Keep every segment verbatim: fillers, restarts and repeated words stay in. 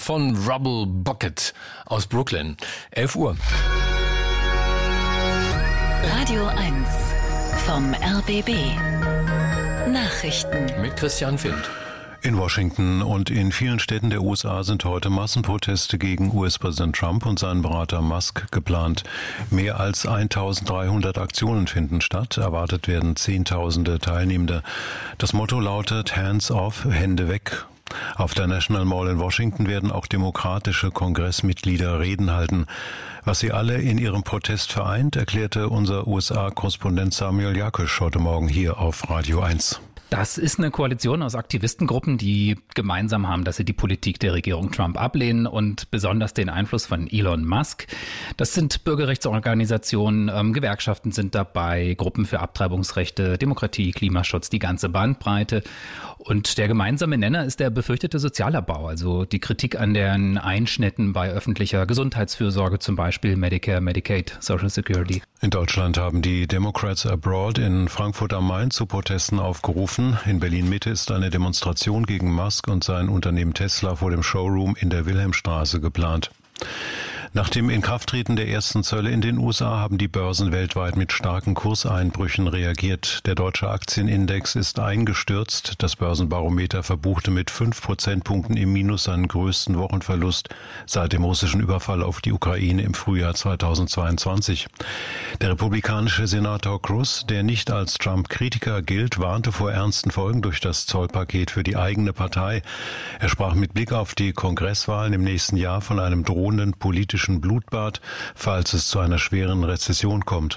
von Rubble Bucket aus Brooklyn. elf Uhr. Radio eins vom R B B. Nachrichten mit Christian Find. In Washington und in vielen Städten der U S A sind heute Massenproteste gegen U S-Präsident Trump und seinen Berater Musk geplant. Mehr als eintausenddreihundert Aktionen finden statt. Erwartet werden Zehntausende Teilnehmende. Das Motto lautet Hands off, Hände weg. Auf der National Mall in Washington werden auch demokratische Kongressmitglieder Reden halten. Was sie alle in ihrem Protest vereint, erklärte unser U S A-Korrespondent Samuel Jakisch heute Morgen hier auf Radio eins. Das ist eine Koalition aus Aktivistengruppen, die gemeinsam haben, dass sie die Politik der Regierung Trump ablehnen und besonders den Einfluss von Elon Musk. Das sind Bürgerrechtsorganisationen, ähm, Gewerkschaften sind dabei, Gruppen für Abtreibungsrechte, Demokratie, Klimaschutz, die ganze Bandbreite. Und der gemeinsame Nenner ist der befürchtete Sozialabbau, also die Kritik an den Einschnitten bei öffentlicher Gesundheitsfürsorge, zum Beispiel Medicare, Medicaid, Social Security. In Deutschland haben die Democrats Abroad in Frankfurt am Main zu Protesten aufgerufen. In Berlin-Mitte ist eine Demonstration gegen Musk und sein Unternehmen Tesla vor dem Showroom in der Wilhelmstraße geplant. Nach dem Inkrafttreten der ersten Zölle in den U S A haben die Börsen weltweit mit starken Kurseinbrüchen reagiert. Der deutsche Aktienindex ist eingestürzt. Das Börsenbarometer verbuchte mit fünf Prozentpunkten im Minus seinen größten Wochenverlust seit dem russischen Überfall auf die Ukraine im Frühjahr zweitausendzweiundzwanzig. Der republikanische Senator Cruz, der nicht als Trump-Kritiker gilt, warnte vor ernsten Folgen durch das Zollpaket für die eigene Partei. Er sprach mit Blick auf die Kongresswahlen im nächsten Jahr von einem drohenden politischen Blutbad, falls es zu einer schweren Rezession kommt.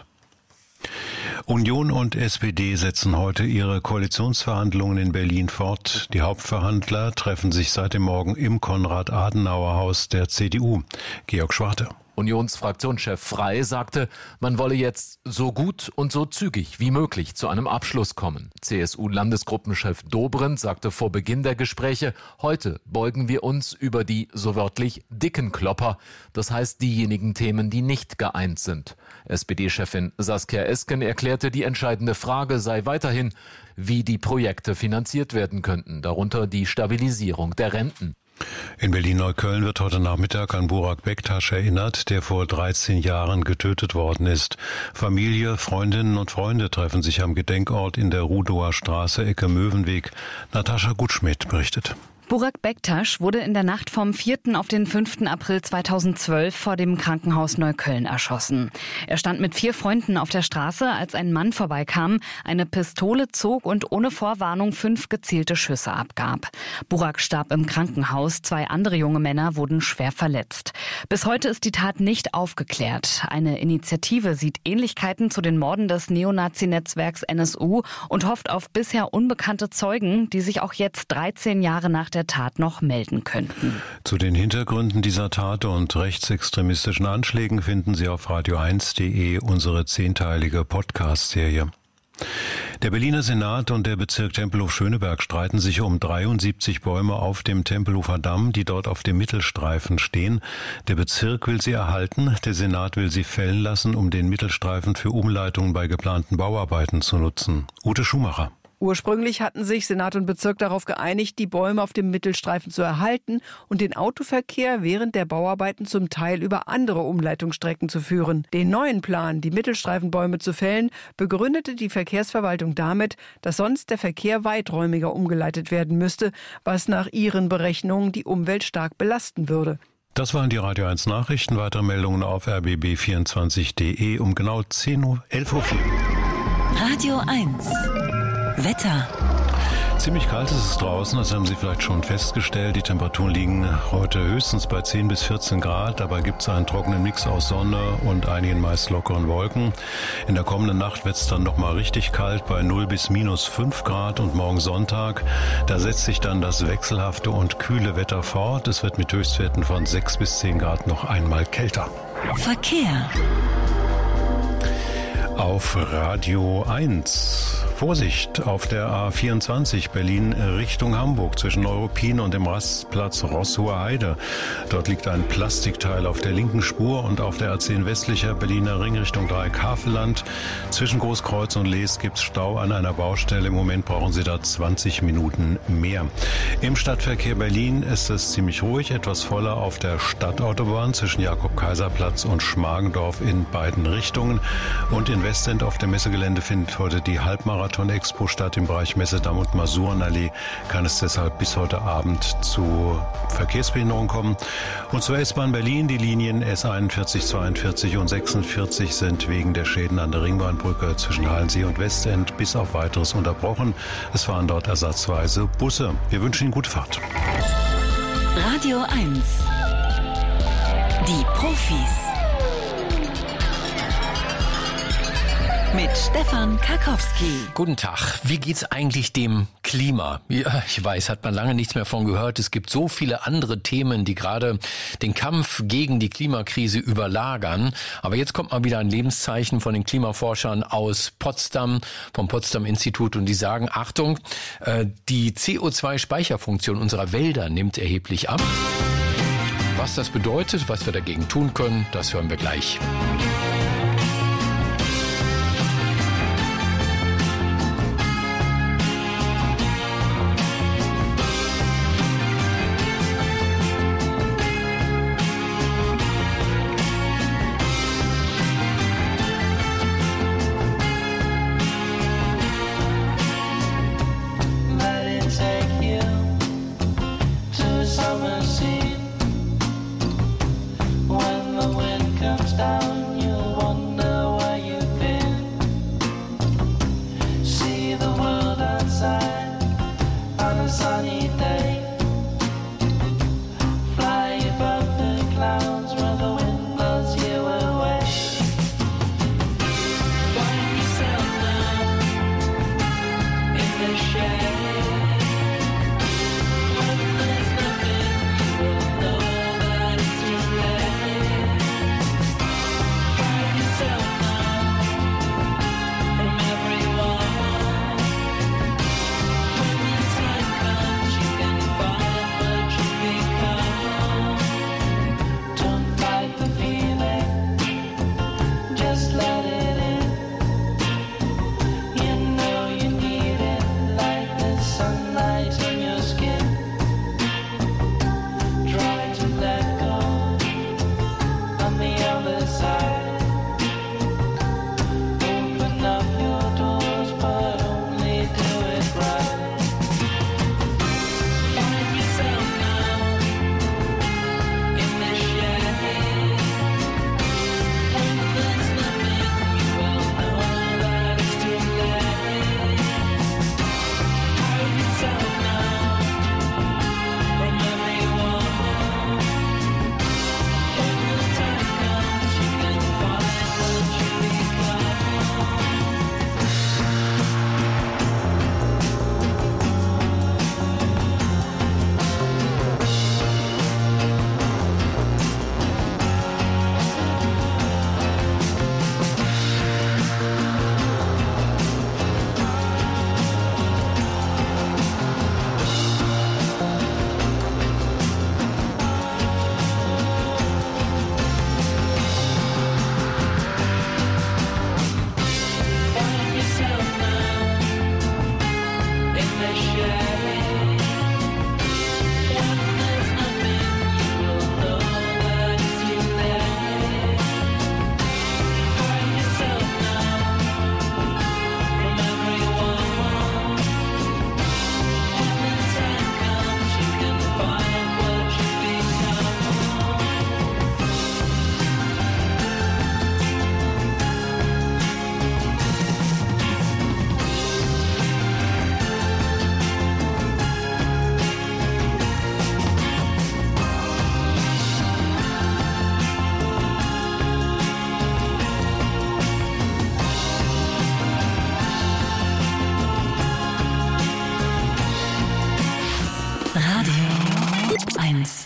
Union und S P D setzen heute ihre Koalitionsverhandlungen in Berlin fort. Die Hauptverhandler treffen sich seit dem Morgen im Konrad-Adenauer-Haus der C D U. Georg Schwarte. Unionsfraktionschef Frey sagte, man wolle jetzt so gut und so zügig wie möglich zu einem Abschluss kommen. C S U-Landesgruppenchef Dobrindt sagte vor Beginn der Gespräche, heute beugen wir uns über die, so wörtlich, dicken Klopper, das heißt diejenigen Themen, die nicht geeint sind. S P D-Chefin Saskia Esken erklärte, die entscheidende Frage sei weiterhin, wie die Projekte finanziert werden könnten, darunter die Stabilisierung der Renten. In Berlin-Neukölln wird heute Nachmittag an Burak Bektaş erinnert, der vor dreizehn Jahren getötet worden ist. Familie, Freundinnen und Freunde treffen sich am Gedenkort in der Rudower Straße, Ecke Möwenweg. Natascha Gutschmidt berichtet. Burak Bektaş wurde in der Nacht vom vierten auf den fünften April zweitausendzwölf vor dem Krankenhaus Neukölln erschossen. Er stand mit vier Freunden auf der Straße, als ein Mann vorbeikam, eine Pistole zog und ohne Vorwarnung fünf gezielte Schüsse abgab. Burak starb im Krankenhaus, zwei andere junge Männer wurden schwer verletzt. Bis heute ist die Tat nicht aufgeklärt. Eine Initiative sieht Ähnlichkeiten zu den Morden des Neonazi-Netzwerks N S U und hofft auf bisher unbekannte Zeugen, die sich auch jetzt dreizehn Jahre nach der der Tat noch melden könnten. Zu den Hintergründen dieser Tat und rechtsextremistischen Anschlägen finden Sie auf radio eins punkt de unsere zehnteilige Podcast-Serie. Der Berliner Senat und der Bezirk Tempelhof-Schöneberg streiten sich um dreiundsiebzig Bäume auf dem Tempelhofer Damm, die dort auf dem Mittelstreifen stehen. Der Bezirk will sie erhalten, der Senat will sie fällen lassen, um den Mittelstreifen für Umleitungen bei geplanten Bauarbeiten zu nutzen. Ute Schumacher. Ursprünglich hatten sich Senat und Bezirk darauf geeinigt, die Bäume auf dem Mittelstreifen zu erhalten und den Autoverkehr während der Bauarbeiten zum Teil über andere Umleitungsstrecken zu führen. Den neuen Plan, die Mittelstreifenbäume zu fällen, begründete die Verkehrsverwaltung damit, dass sonst der Verkehr weiträumiger umgeleitet werden müsste, was nach ihren Berechnungen die Umwelt stark belasten würde. Das waren die Radio eins Nachrichten. Weitere Meldungen auf r b b vierundzwanzig punkt de um genau zehn Uhr, elf Uhr vier. Radio eins Wetter. Ziemlich kalt ist es draußen, das haben Sie vielleicht schon festgestellt. Die Temperaturen liegen heute höchstens bei zehn bis vierzehn Grad. Dabei gibt es einen trockenen Mix aus Sonne und einigen meist lockeren Wolken. In der kommenden Nacht wird es dann nochmal richtig kalt bei null bis minus fünf Grad. Und morgen Sonntag, da setzt sich dann das wechselhafte und kühle Wetter fort. Es wird mit Höchstwerten von sechs bis zehn Grad noch einmal kälter. Verkehr. Auf Radio eins Vorsicht auf der A vierundzwanzig Berlin Richtung Hamburg zwischen Neuruppin und dem Rastplatz Roßhoher Heide. Dort liegt ein Plastikteil auf der linken Spur und auf der A zehn westlicher Berliner Ring Richtung Dreieck Havelland. Zwischen Großkreuz und Lees gibt's Stau an einer Baustelle. Im Moment brauchen Sie da zwanzig Minuten mehr. Im Stadtverkehr Berlin ist es ziemlich ruhig, etwas voller auf der Stadtautobahn zwischen Jakob-Kaiser-Platz und Schmargendorf in beiden Richtungen. Und in Westend auf dem Messegelände findet heute die Halbmarathon-Expo statt. Im Bereich Messedamm und Masurenallee kann es deshalb bis heute Abend zu Verkehrsbehinderungen kommen. Und zur S-Bahn Berlin, die Linien S einundvierzig, zweiundvierzig und sechsundvierzig sind wegen der Schäden an der Ringbahnbrücke zwischen Halensee und Westend bis auf Weiteres unterbrochen. Es fahren dort ersatzweise Busse. Wir wünschen Ihnen gute Fahrt. Radio eins. Die Profis. Mit Stefan Karkowski. Guten Tag. Wie geht's eigentlich dem Klima? Ja, ich weiß, hat man lange nichts mehr von gehört. Es gibt so viele andere Themen, die gerade den Kampf gegen die Klimakrise überlagern. Aber jetzt kommt mal wieder ein Lebenszeichen von den Klimaforschern aus Potsdam, vom Potsdam-Institut. Und die sagen, Achtung, die C O zwei Speicherfunktion unserer Wälder nimmt erheblich ab. Was das bedeutet, was wir dagegen tun können, das hören wir gleich. eins.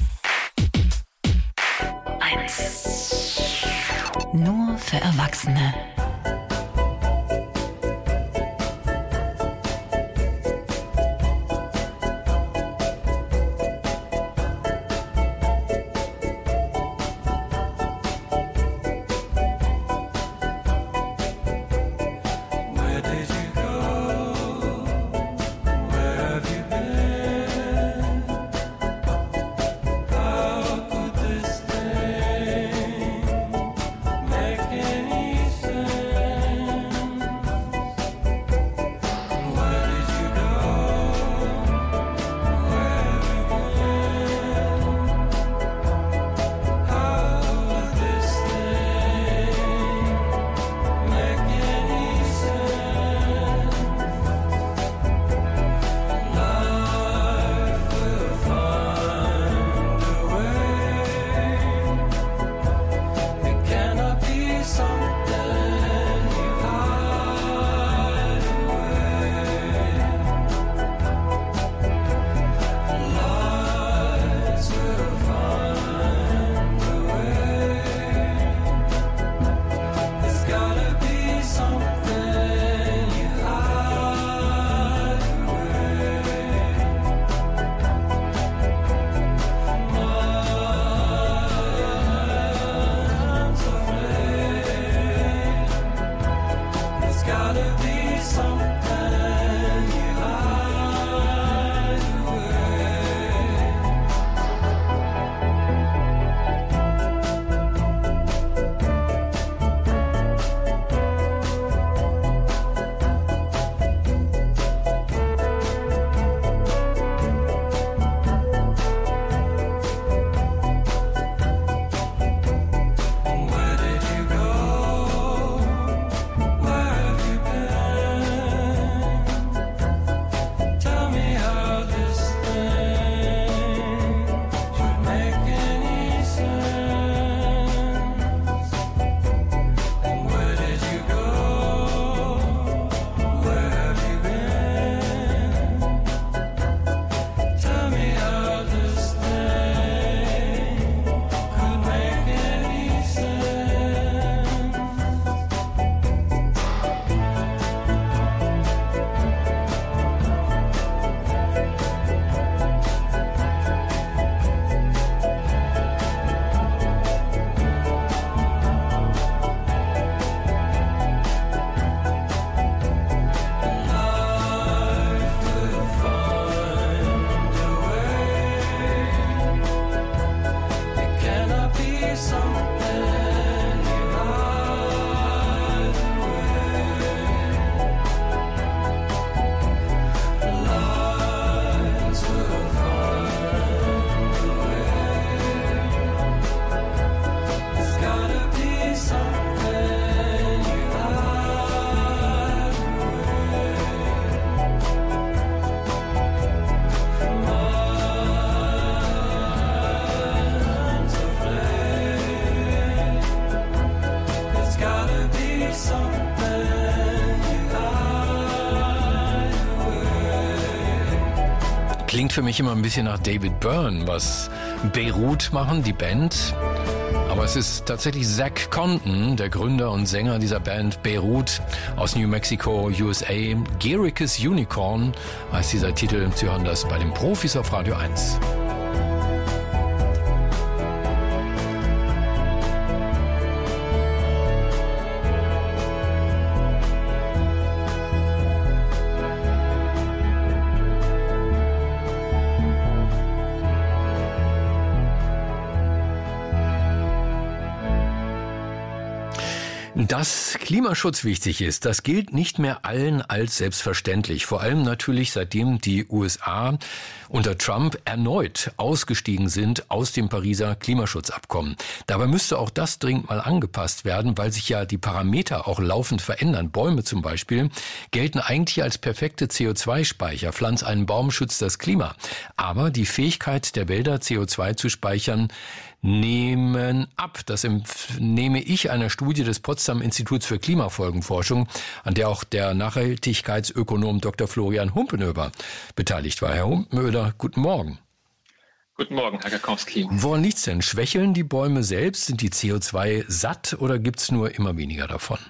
eins. Nur für Erwachsene. Klingt für mich immer ein bisschen nach David Byrne, was Beirut machen, die Band. Aber es ist tatsächlich Zach Condon, der Gründer und Sänger dieser Band Beirut aus New Mexico, U S A. Gericus Unicorn heißt dieser Titel. Sie hören das bei den Profis auf Radio eins. Dass Klimaschutz wichtig ist, das gilt nicht mehr allen als selbstverständlich. Vor allem natürlich, seitdem die U S A unter Trump erneut ausgestiegen sind aus dem Pariser Klimaschutzabkommen. Dabei müsste auch das dringend mal angepasst werden, weil sich ja die Parameter auch laufend verändern. Bäume zum Beispiel gelten eigentlich als perfekte C O zwei Speicher. Pflanz einen Baum, schützt das Klima. Aber die Fähigkeit der Wälder, C O zwei zu speichern, nehmen ab. Das entnehme ich einer Studie des Potsdam Instituts für Klimafolgenforschung, an der auch der Nachhaltigkeitsökonom Doktor Florian Humpenöber beteiligt war. Herr Humpenöber, guten Morgen. Guten Morgen, Herr Gakowski. Woran liegt's denn? Schwächeln die Bäume selbst? Sind die C O zwei satt oder gibt's nur immer weniger davon?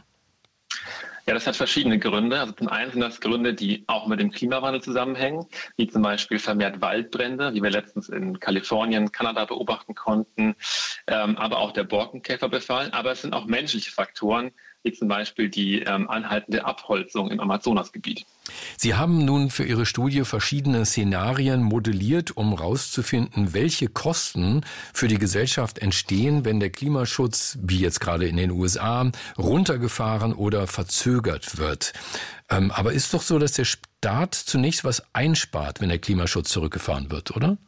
Ja, das hat verschiedene Gründe. Also zum einen sind das Gründe, die auch mit dem Klimawandel zusammenhängen, wie zum Beispiel vermehrt Waldbrände, wie wir letztens in Kalifornien, Kanada beobachten konnten, ähm, aber auch der Borkenkäferbefall. Aber es sind auch menschliche Faktoren, wie zum Beispiel die ähm, anhaltende Abholzung im Amazonasgebiet. Sie haben nun für Ihre Studie verschiedene Szenarien modelliert, um herauszufinden, welche Kosten für die Gesellschaft entstehen, wenn der Klimaschutz, wie jetzt gerade in den U S A, runtergefahren oder verzögert wird. Ähm, aber ist doch so, dass der Staat zunächst was einspart, wenn der Klimaschutz zurückgefahren wird, oder?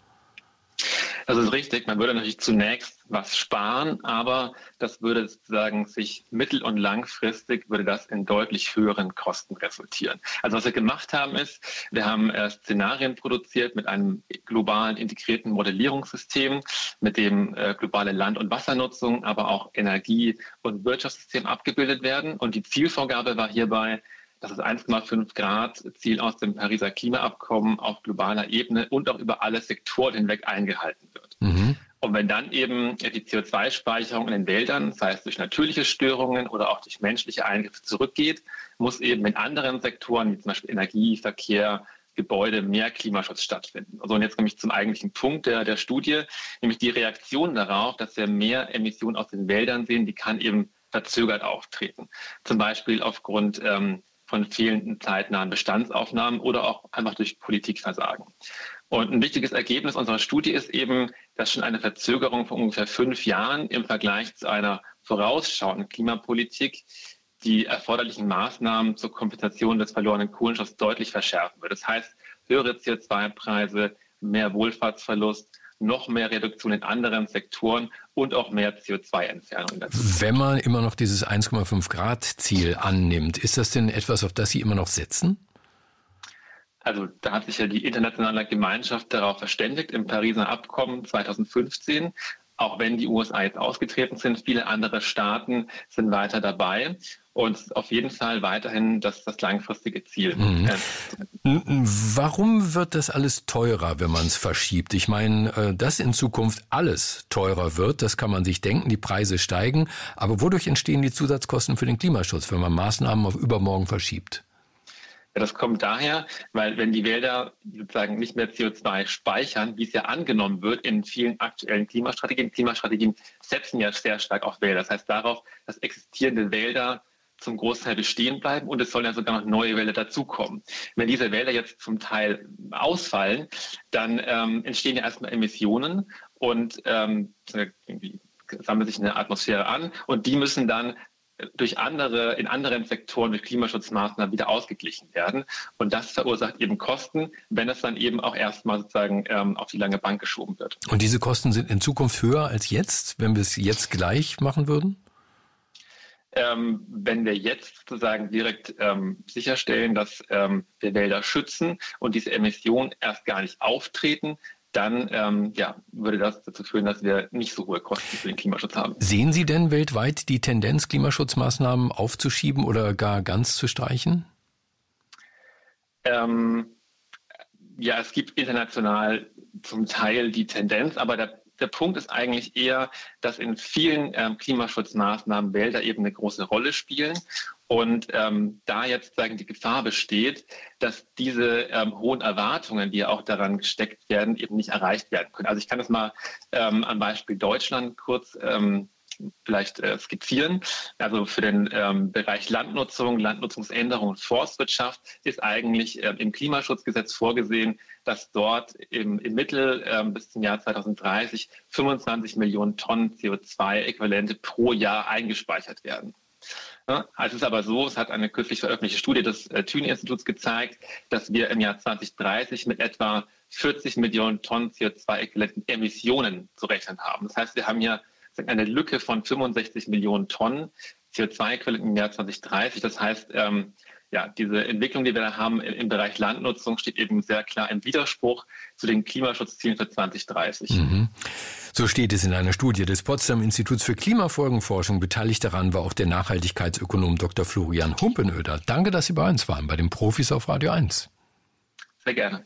Das ist richtig. Man würde natürlich zunächst was sparen, aber das würde sozusagen sich mittel- und langfristig würde das in deutlich höheren Kosten resultieren. Also was wir gemacht haben ist, wir haben äh, Szenarien produziert mit einem globalen integrierten Modellierungssystem, mit dem äh, globale Land- und Wassernutzung, aber auch Energie- und Wirtschaftssystem abgebildet werden. Und die Zielvorgabe war hierbei, dass das eins Komma fünf Grad Ziel aus dem Pariser Klimaabkommen auf globaler Ebene und auch über alle Sektoren hinweg eingehalten wird. Mhm. Und wenn dann eben die C O zwei Speicherung in den Wäldern, sei es durch natürliche Störungen oder auch durch menschliche Eingriffe zurückgeht, muss eben in anderen Sektoren, wie zum Beispiel Energie, Verkehr, Gebäude, mehr Klimaschutz stattfinden. Also und jetzt komme ich zum eigentlichen Punkt der, der Studie, nämlich die Reaktion darauf, dass wir mehr Emissionen aus den Wäldern sehen, die kann eben verzögert auftreten. Zum Beispiel aufgrund ähm, von fehlenden zeitnahen Bestandsaufnahmen oder auch einfach durch Politikversagen. Und ein wichtiges Ergebnis unserer Studie ist eben, dass schon eine Verzögerung von ungefähr fünf Jahren im Vergleich zu einer vorausschauenden Klimapolitik die erforderlichen Maßnahmen zur Kompensation des verlorenen Kohlenstoffs deutlich verschärfen wird. Das heißt, höhere C O zwei Preise, mehr Wohlfahrtsverlust, noch mehr Reduktion in anderen Sektoren und auch mehr C O zwei Entfernung. Wenn man immer noch dieses eins Komma fünf Grad Ziel annimmt, ist das denn etwas, auf das Sie immer noch setzen? Also da hat sich ja die internationale Gemeinschaft darauf verständigt im Pariser Abkommen zweitausendfünfzehn. Auch wenn die U S A jetzt ausgetreten sind, viele andere Staaten sind weiter dabei. Und auf jeden Fall weiterhin das, das langfristige Ziel. Mhm. Warum wird das alles teurer, wenn man es verschiebt? Ich meine, dass in Zukunft alles teurer wird, das kann man sich denken, die Preise steigen. Aber wodurch entstehen die Zusatzkosten für den Klimaschutz, wenn man Maßnahmen auf übermorgen verschiebt? Ja, das kommt daher, weil wenn die Wälder sozusagen nicht mehr C O zwei speichern, wie es ja angenommen wird in vielen aktuellen Klimastrategien, Klimastrategien setzen ja sehr stark auf Wälder. Das heißt darauf, dass existierende Wälder zum Großteil bestehen bleiben und es sollen ja sogar noch neue Wälder dazukommen. Wenn diese Wälder jetzt zum Teil ausfallen, dann ähm, entstehen ja erstmal Emissionen und ähm, sammelt sich in der Atmosphäre an und die müssen dann durch andere, in anderen Sektoren durch Klimaschutzmaßnahmen wieder ausgeglichen werden. Und das verursacht eben Kosten, wenn es dann eben auch erstmal sozusagen ähm, auf die lange Bank geschoben wird. Und diese Kosten sind in Zukunft höher als jetzt, wenn wir es jetzt gleich machen würden? Ähm, wenn wir jetzt sozusagen direkt ähm, sicherstellen, dass ähm, wir Wälder schützen und diese Emissionen erst gar nicht auftreten, dann ähm, ja, würde das dazu führen, dass wir nicht so hohe Kosten für den Klimaschutz haben. Sehen Sie denn weltweit die Tendenz, Klimaschutzmaßnahmen aufzuschieben oder gar ganz zu streichen? Ähm, ja, es gibt international zum Teil die Tendenz, aber der, der Punkt ist eigentlich eher, dass in vielen ähm, Klimaschutzmaßnahmen Wälder eben eine große Rolle spielen. Und ähm, da jetzt sagen die Gefahr besteht, dass diese ähm, hohen Erwartungen, die ja auch daran gesteckt werden, eben nicht erreicht werden können. Also ich kann das mal ähm, am Beispiel Deutschland kurz ähm, vielleicht äh, skizzieren. Also für den ähm, Bereich Landnutzung, Landnutzungsänderung und Forstwirtschaft ist eigentlich äh, im Klimaschutzgesetz vorgesehen, dass dort im, im Mittel äh, bis zum Jahr zweitausenddreißig fünfundzwanzig Millionen Tonnen C O zwei Äquivalente pro Jahr eingespeichert werden. Ja, es ist aber so, es hat eine kürzlich veröffentlichte Studie des äh, Thünen-Instituts gezeigt, dass wir im Jahr zweitausenddreißig mit etwa vierzig Millionen Tonnen C O zwei Äquivalenten Emissionen zu rechnen haben. Das heißt, wir haben hier eine Lücke von fünfundsechzig Millionen Tonnen C O zwei Äquivalenten im Jahr zweitausenddreißig. Das heißt, ähm, ja, diese Entwicklung, die wir da haben im, im Bereich Landnutzung, steht eben sehr klar im Widerspruch zu den Klimaschutzzielen für zweitausenddreißig. Mhm. So steht es in einer Studie des Potsdam Instituts für Klimafolgenforschung. Beteiligt daran war auch der Nachhaltigkeitsökonom Doktor Florian Humpenöder. Danke, dass Sie bei uns waren, bei den Profis auf Radio eins. Sehr gerne.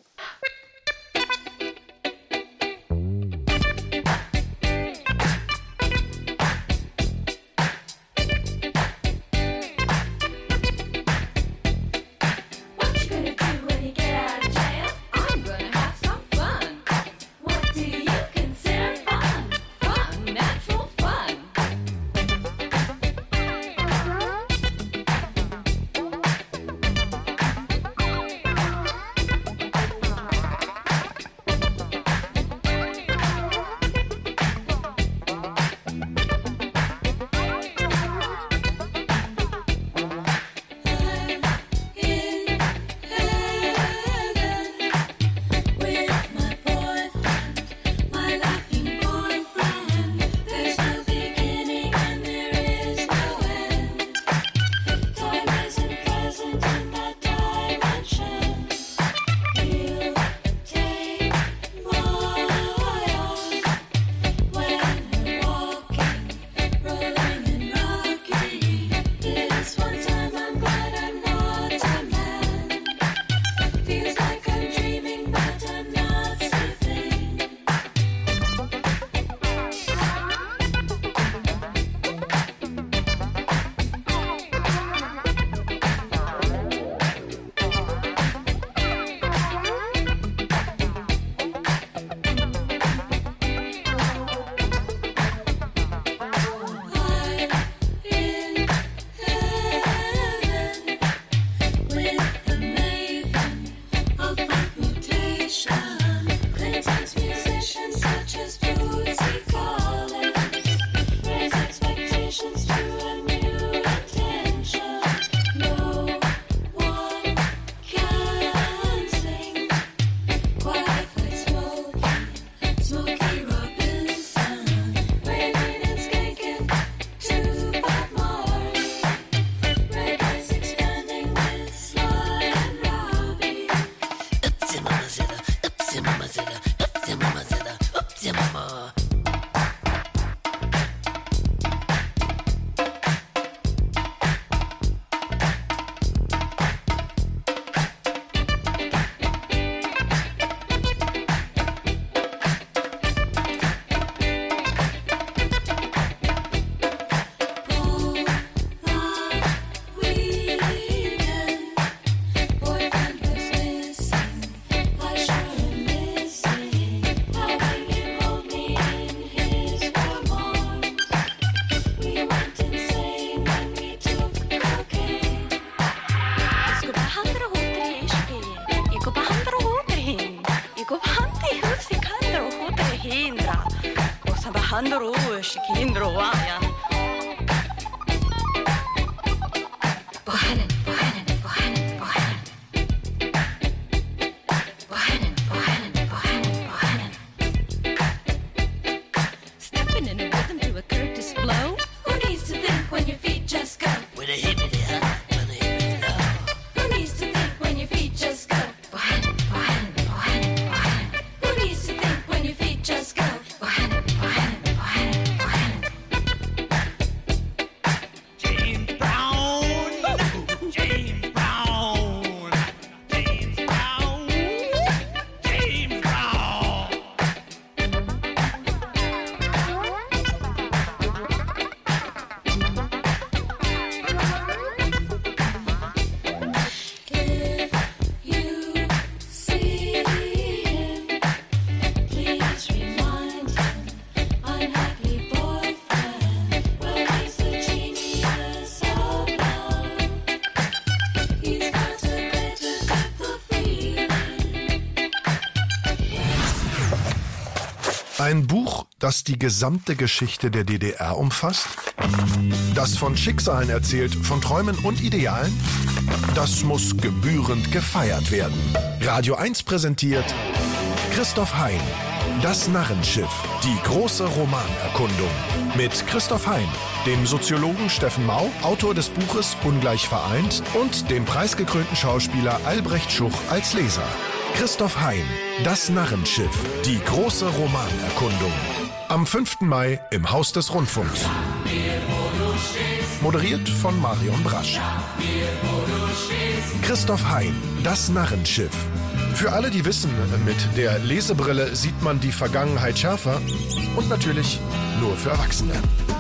Ein Buch, das die gesamte Geschichte der D D R umfasst? Das von Schicksalen erzählt, von Träumen und Idealen? Das muss gebührend gefeiert werden. Radio eins präsentiert Christoph Hein, das Narrenschiff, die große Romanerkundung. Mit Christoph Hein, dem Soziologen Steffen Mau, Autor des Buches Ungleich vereint, und dem preisgekrönten Schauspieler Albrecht Schuch als Leser. Christoph Hein, das Narrenschiff, die große Romanerkundung. Am fünften Mai im Haus des Rundfunks. Moderiert von Marion Brasch. Christoph Hein, das Narrenschiff. Für alle, die wissen, mit der Lesebrille sieht man die Vergangenheit schärfer. Und natürlich nur für Erwachsene.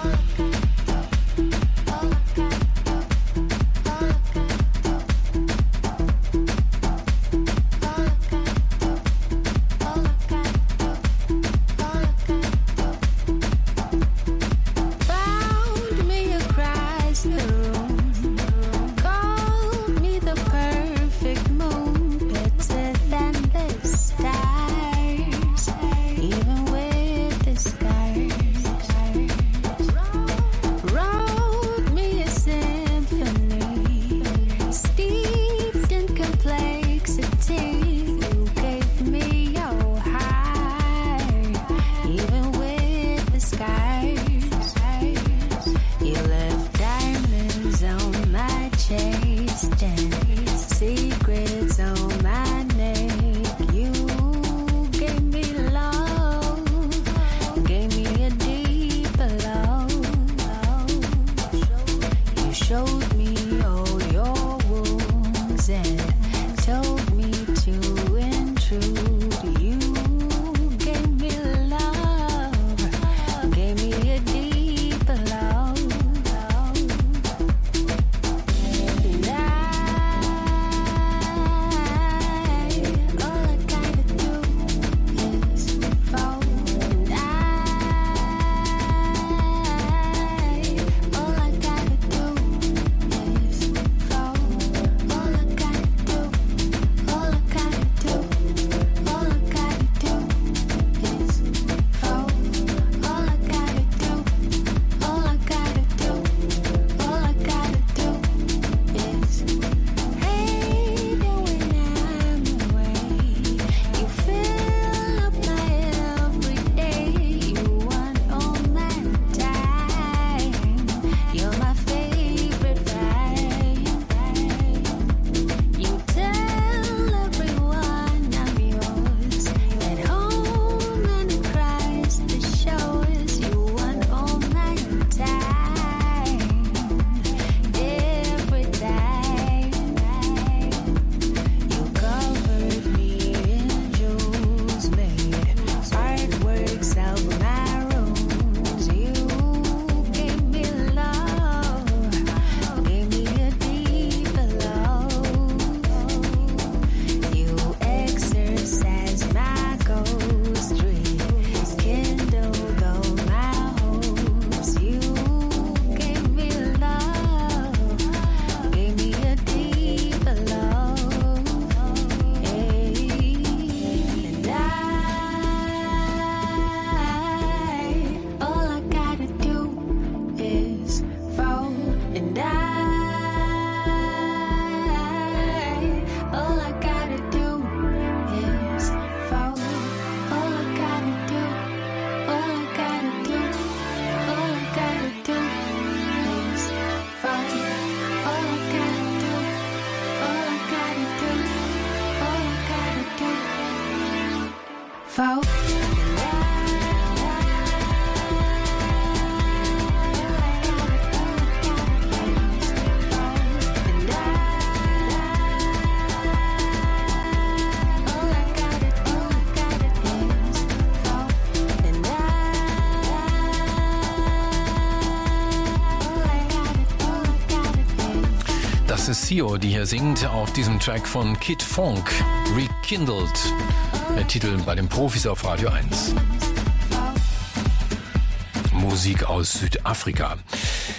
Das ist Sio, die hier singt auf diesem Track von Kid Funk, Rekindled, der Titel bei den Profis auf Radio eins. Musik aus Südafrika.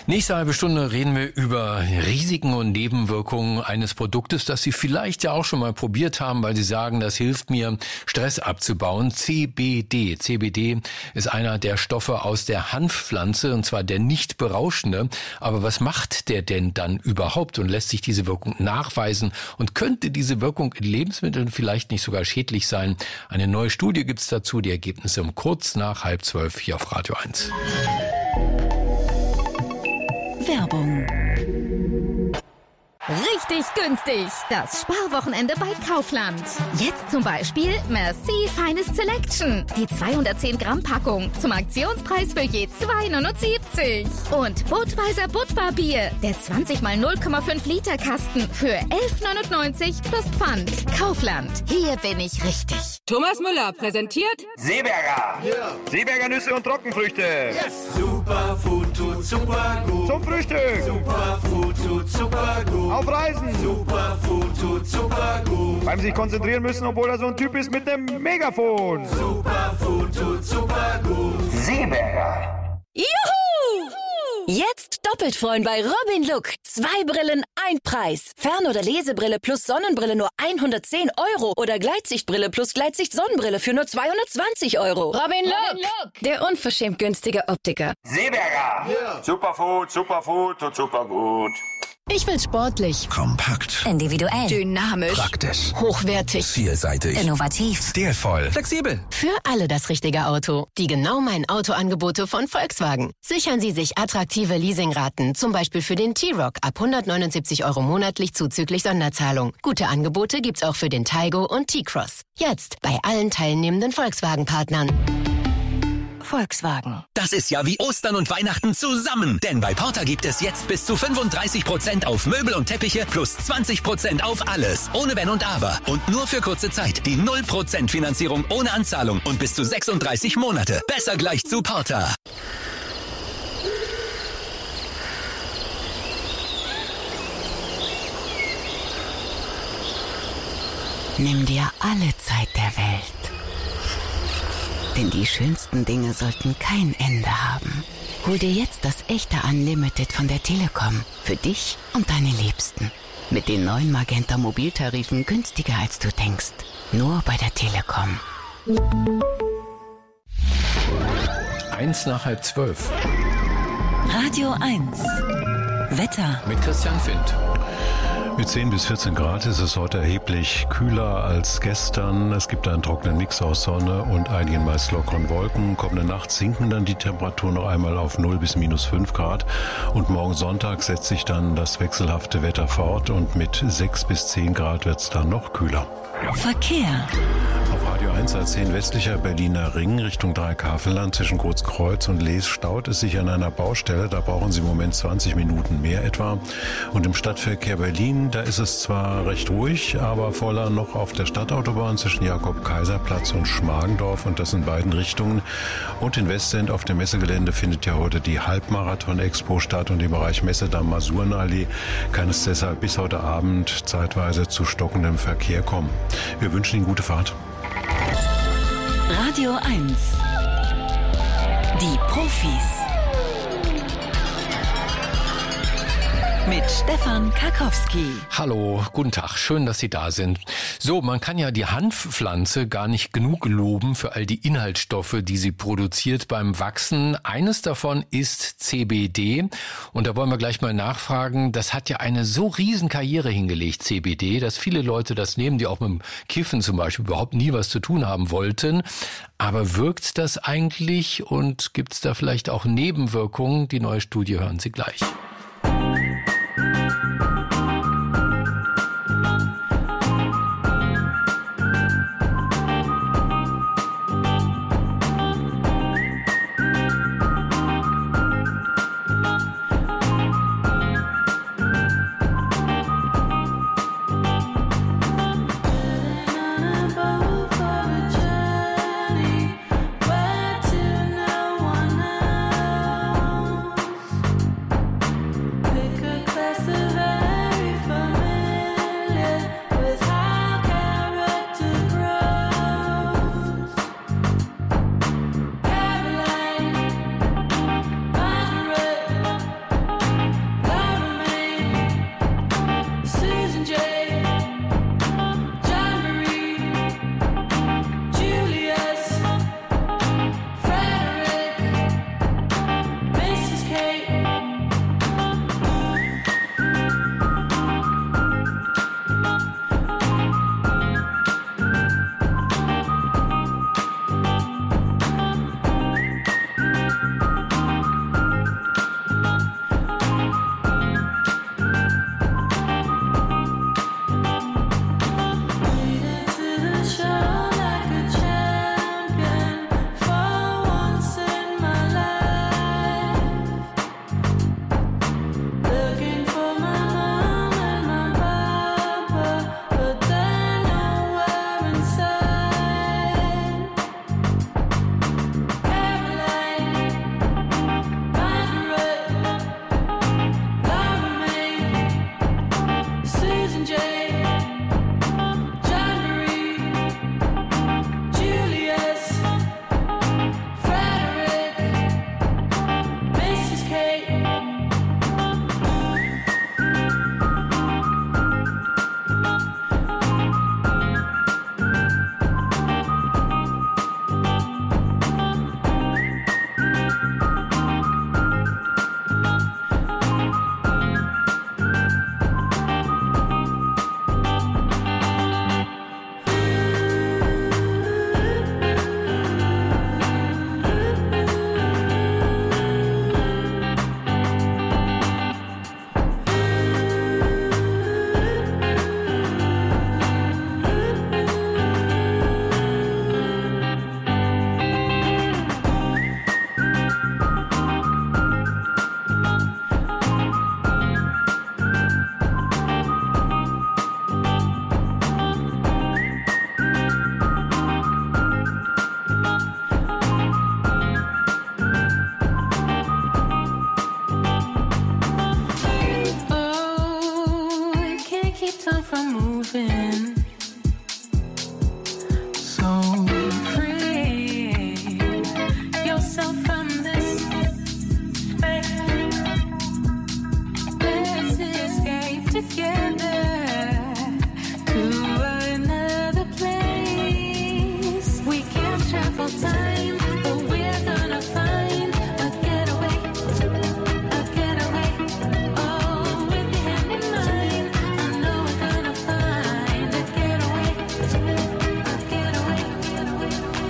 Nächste halbe Stunde reden wir über Risiken und Nebenwirkungen eines Produktes, das Sie vielleicht ja auch schon mal probiert haben, weil Sie sagen, das hilft mir, Stress abzubauen. C B D. C B D ist einer der Stoffe aus der Hanfpflanze, und zwar der nicht berauschende. Aber was macht der denn dann überhaupt und lässt sich diese Wirkung nachweisen? Und könnte diese Wirkung in Lebensmitteln vielleicht nicht sogar schädlich sein? Eine neue Studie gibt's dazu, die Ergebnisse um kurz nach halb zwölf hier auf Radio eins. Werbung. Richtig günstig. Das Sparwochenende bei Kaufland. Jetzt zum Beispiel Merci Finest Selection. Die zweihundertzehn Gramm Packung zum Aktionspreis für je zwei neunundsiebzig. Und Budweiser Budvar-Bier. Der zwanzig mal null Komma fünf Liter Kasten für elf neunundneunzig plus Pfand. Kaufland. Hier bin ich richtig. Thomas Müller präsentiert Seeberger. Yeah. Seeberger Nüsse und Trockenfrüchte. Yes. Superfood tut super gut. Zum Frühstück. Superfood tut super gut. Auf Reisen. Superfood tut super gut. Beim sich konzentrieren müssen, obwohl er so ein Typ ist mit einem Megafon. Superfood tut super gut. Seeberger. Juhu! Jetzt doppelt freuen bei Robin Look. Zwei Brillen, ein Preis. Fern- oder Lesebrille plus Sonnenbrille nur hundertzehn Euro oder Gleitsichtbrille plus Gleitsicht-Sonnenbrille für nur zweihundertzwanzig Euro. Robin Look, Look. Der unverschämt günstige Optiker. Seeberger. Yeah. Superfood, Superfood tut super gut. Ich will sportlich, Kompakt, individuell, dynamisch, praktisch, hochwertig, vielseitig, innovativ, stilvoll, flexibel. für alle das richtige Auto. Die genau meinen Autoangebote von Volkswagen. Sichern Sie sich attraktive Leasingraten, zum Beispiel für den T-Roc ab hundertneunundsiebzig Euro monatlich zuzüglich Sonderzahlung. Gute Angebote gibt's auch für den Taygo und T-Cross. Jetzt bei allen teilnehmenden Volkswagen-Partnern. Volkswagen. Das ist ja wie Ostern und Weihnachten zusammen. Denn bei Porta gibt es jetzt bis zu fünfunddreißig Prozent auf Möbel und Teppiche plus zwanzig Prozent auf alles. Ohne Wenn und Aber. Und nur für kurze Zeit. Die null Prozent Finanzierung ohne Anzahlung und bis zu sechsunddreißig Monate. Besser gleich zu Porta. Nimm dir alle Zeit der Welt. Denn die schönsten Dinge sollten kein Ende haben. Hol dir jetzt das echte Unlimited von der Telekom. Für dich und deine Liebsten. Mit den neuen Magenta Mobiltarifen günstiger als du denkst. Nur bei der Telekom. Eins nach halb zwölf. Radio eins. Wetter. Mit Christian Findt. Mit zehn bis vierzehn Grad ist es heute erheblich kühler als gestern. Es gibt einen trockenen Mix aus Sonne und einigen meist lockeren Wolken. Kommende Nacht sinken dann die Temperaturen noch einmal auf null bis minus fünf Grad. Und morgen Sonntag setzt sich dann das wechselhafte Wetter fort und mit sechs bis zehn Grad wird es dann noch kühler. Verkehr. Auf Radio eins A zehn westlicher Berliner Ring Richtung Dreieckhavelland zwischen Großkreuz und Lees staut es sich an einer Baustelle. Da brauchen Sie im Moment zwanzig Minuten mehr etwa. Und im Stadtverkehr Berlin, da ist es zwar recht ruhig, aber voller noch auf der Stadtautobahn zwischen Jakob-Kaiser-Platz und Schmargendorf und das in beiden Richtungen. Und in Westend auf dem Messegelände findet ja heute die Halbmarathon-Expo statt und im Bereich Messedamm-Masurenallee kann es deshalb bis heute Abend zeitweise zu stockendem Verkehr kommen. Wir wünschen Ihnen gute Fahrt. Radio eins. Die Profis. Mit Stefan Karkowski. Hallo, guten Tag, schön, dass Sie da sind. So, man kann ja die Hanfpflanze gar nicht genug loben für all die Inhaltsstoffe, die sie produziert beim Wachsen. Eines davon ist C B D und da wollen wir gleich mal nachfragen, das hat ja eine so riesen Karriere hingelegt, C B D, dass viele Leute das nehmen, die auch mit dem Kiffen zum Beispiel überhaupt nie was zu tun haben wollten. Aber wirkt das eigentlich und gibt es da vielleicht auch Nebenwirkungen? Die neue Studie hören Sie gleich. moving. So free yourself from this space. Let's escape together to another place. We can't travel time, but we're gonna find a getaway, a getaway. Oh, with your hand in mine, I know we're gonna find a getaway, a getaway, getaway.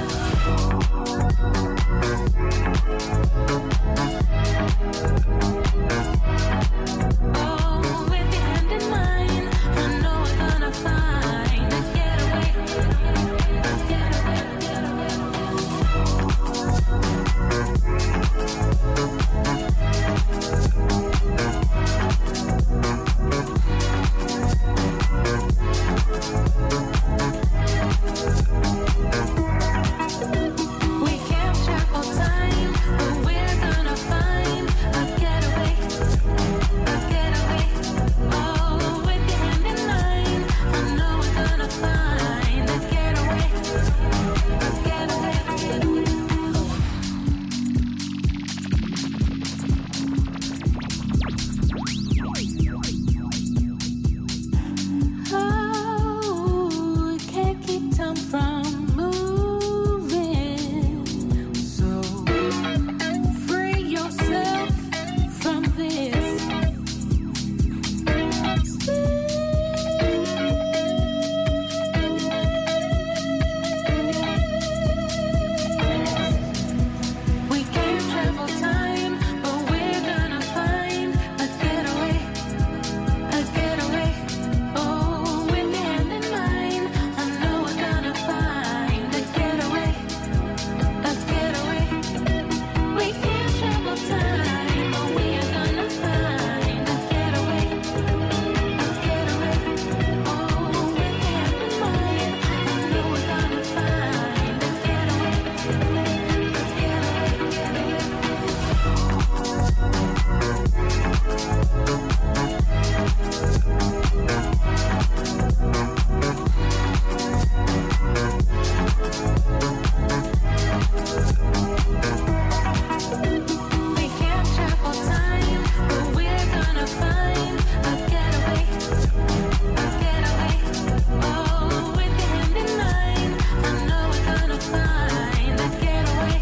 Oh, with your hand in mine, I know we're gonna find a getaway, a getaway, getaway. We can't travel time, but we're gonna find a getaway, a getaway. Oh, with your hand in mine, I know we're gonna find a getaway, a getaway, getaway. Oh, we can't keep time from moving. So free yourself from this. We can't travel time, but we're gonna find a getaway, a getaway. Oh, with your hand in mine, I know we're gonna find a getaway, a getaway. We can't travel time, but we're gonna find a getaway, a getaway. Oh, with your hand in mine, I know we're gonna find a getaway, a getaway, getaway. We can't travel time, but we're gonna find a getaway, a getaway. Oh, with your hand in mine, I know we're gonna find a getaway,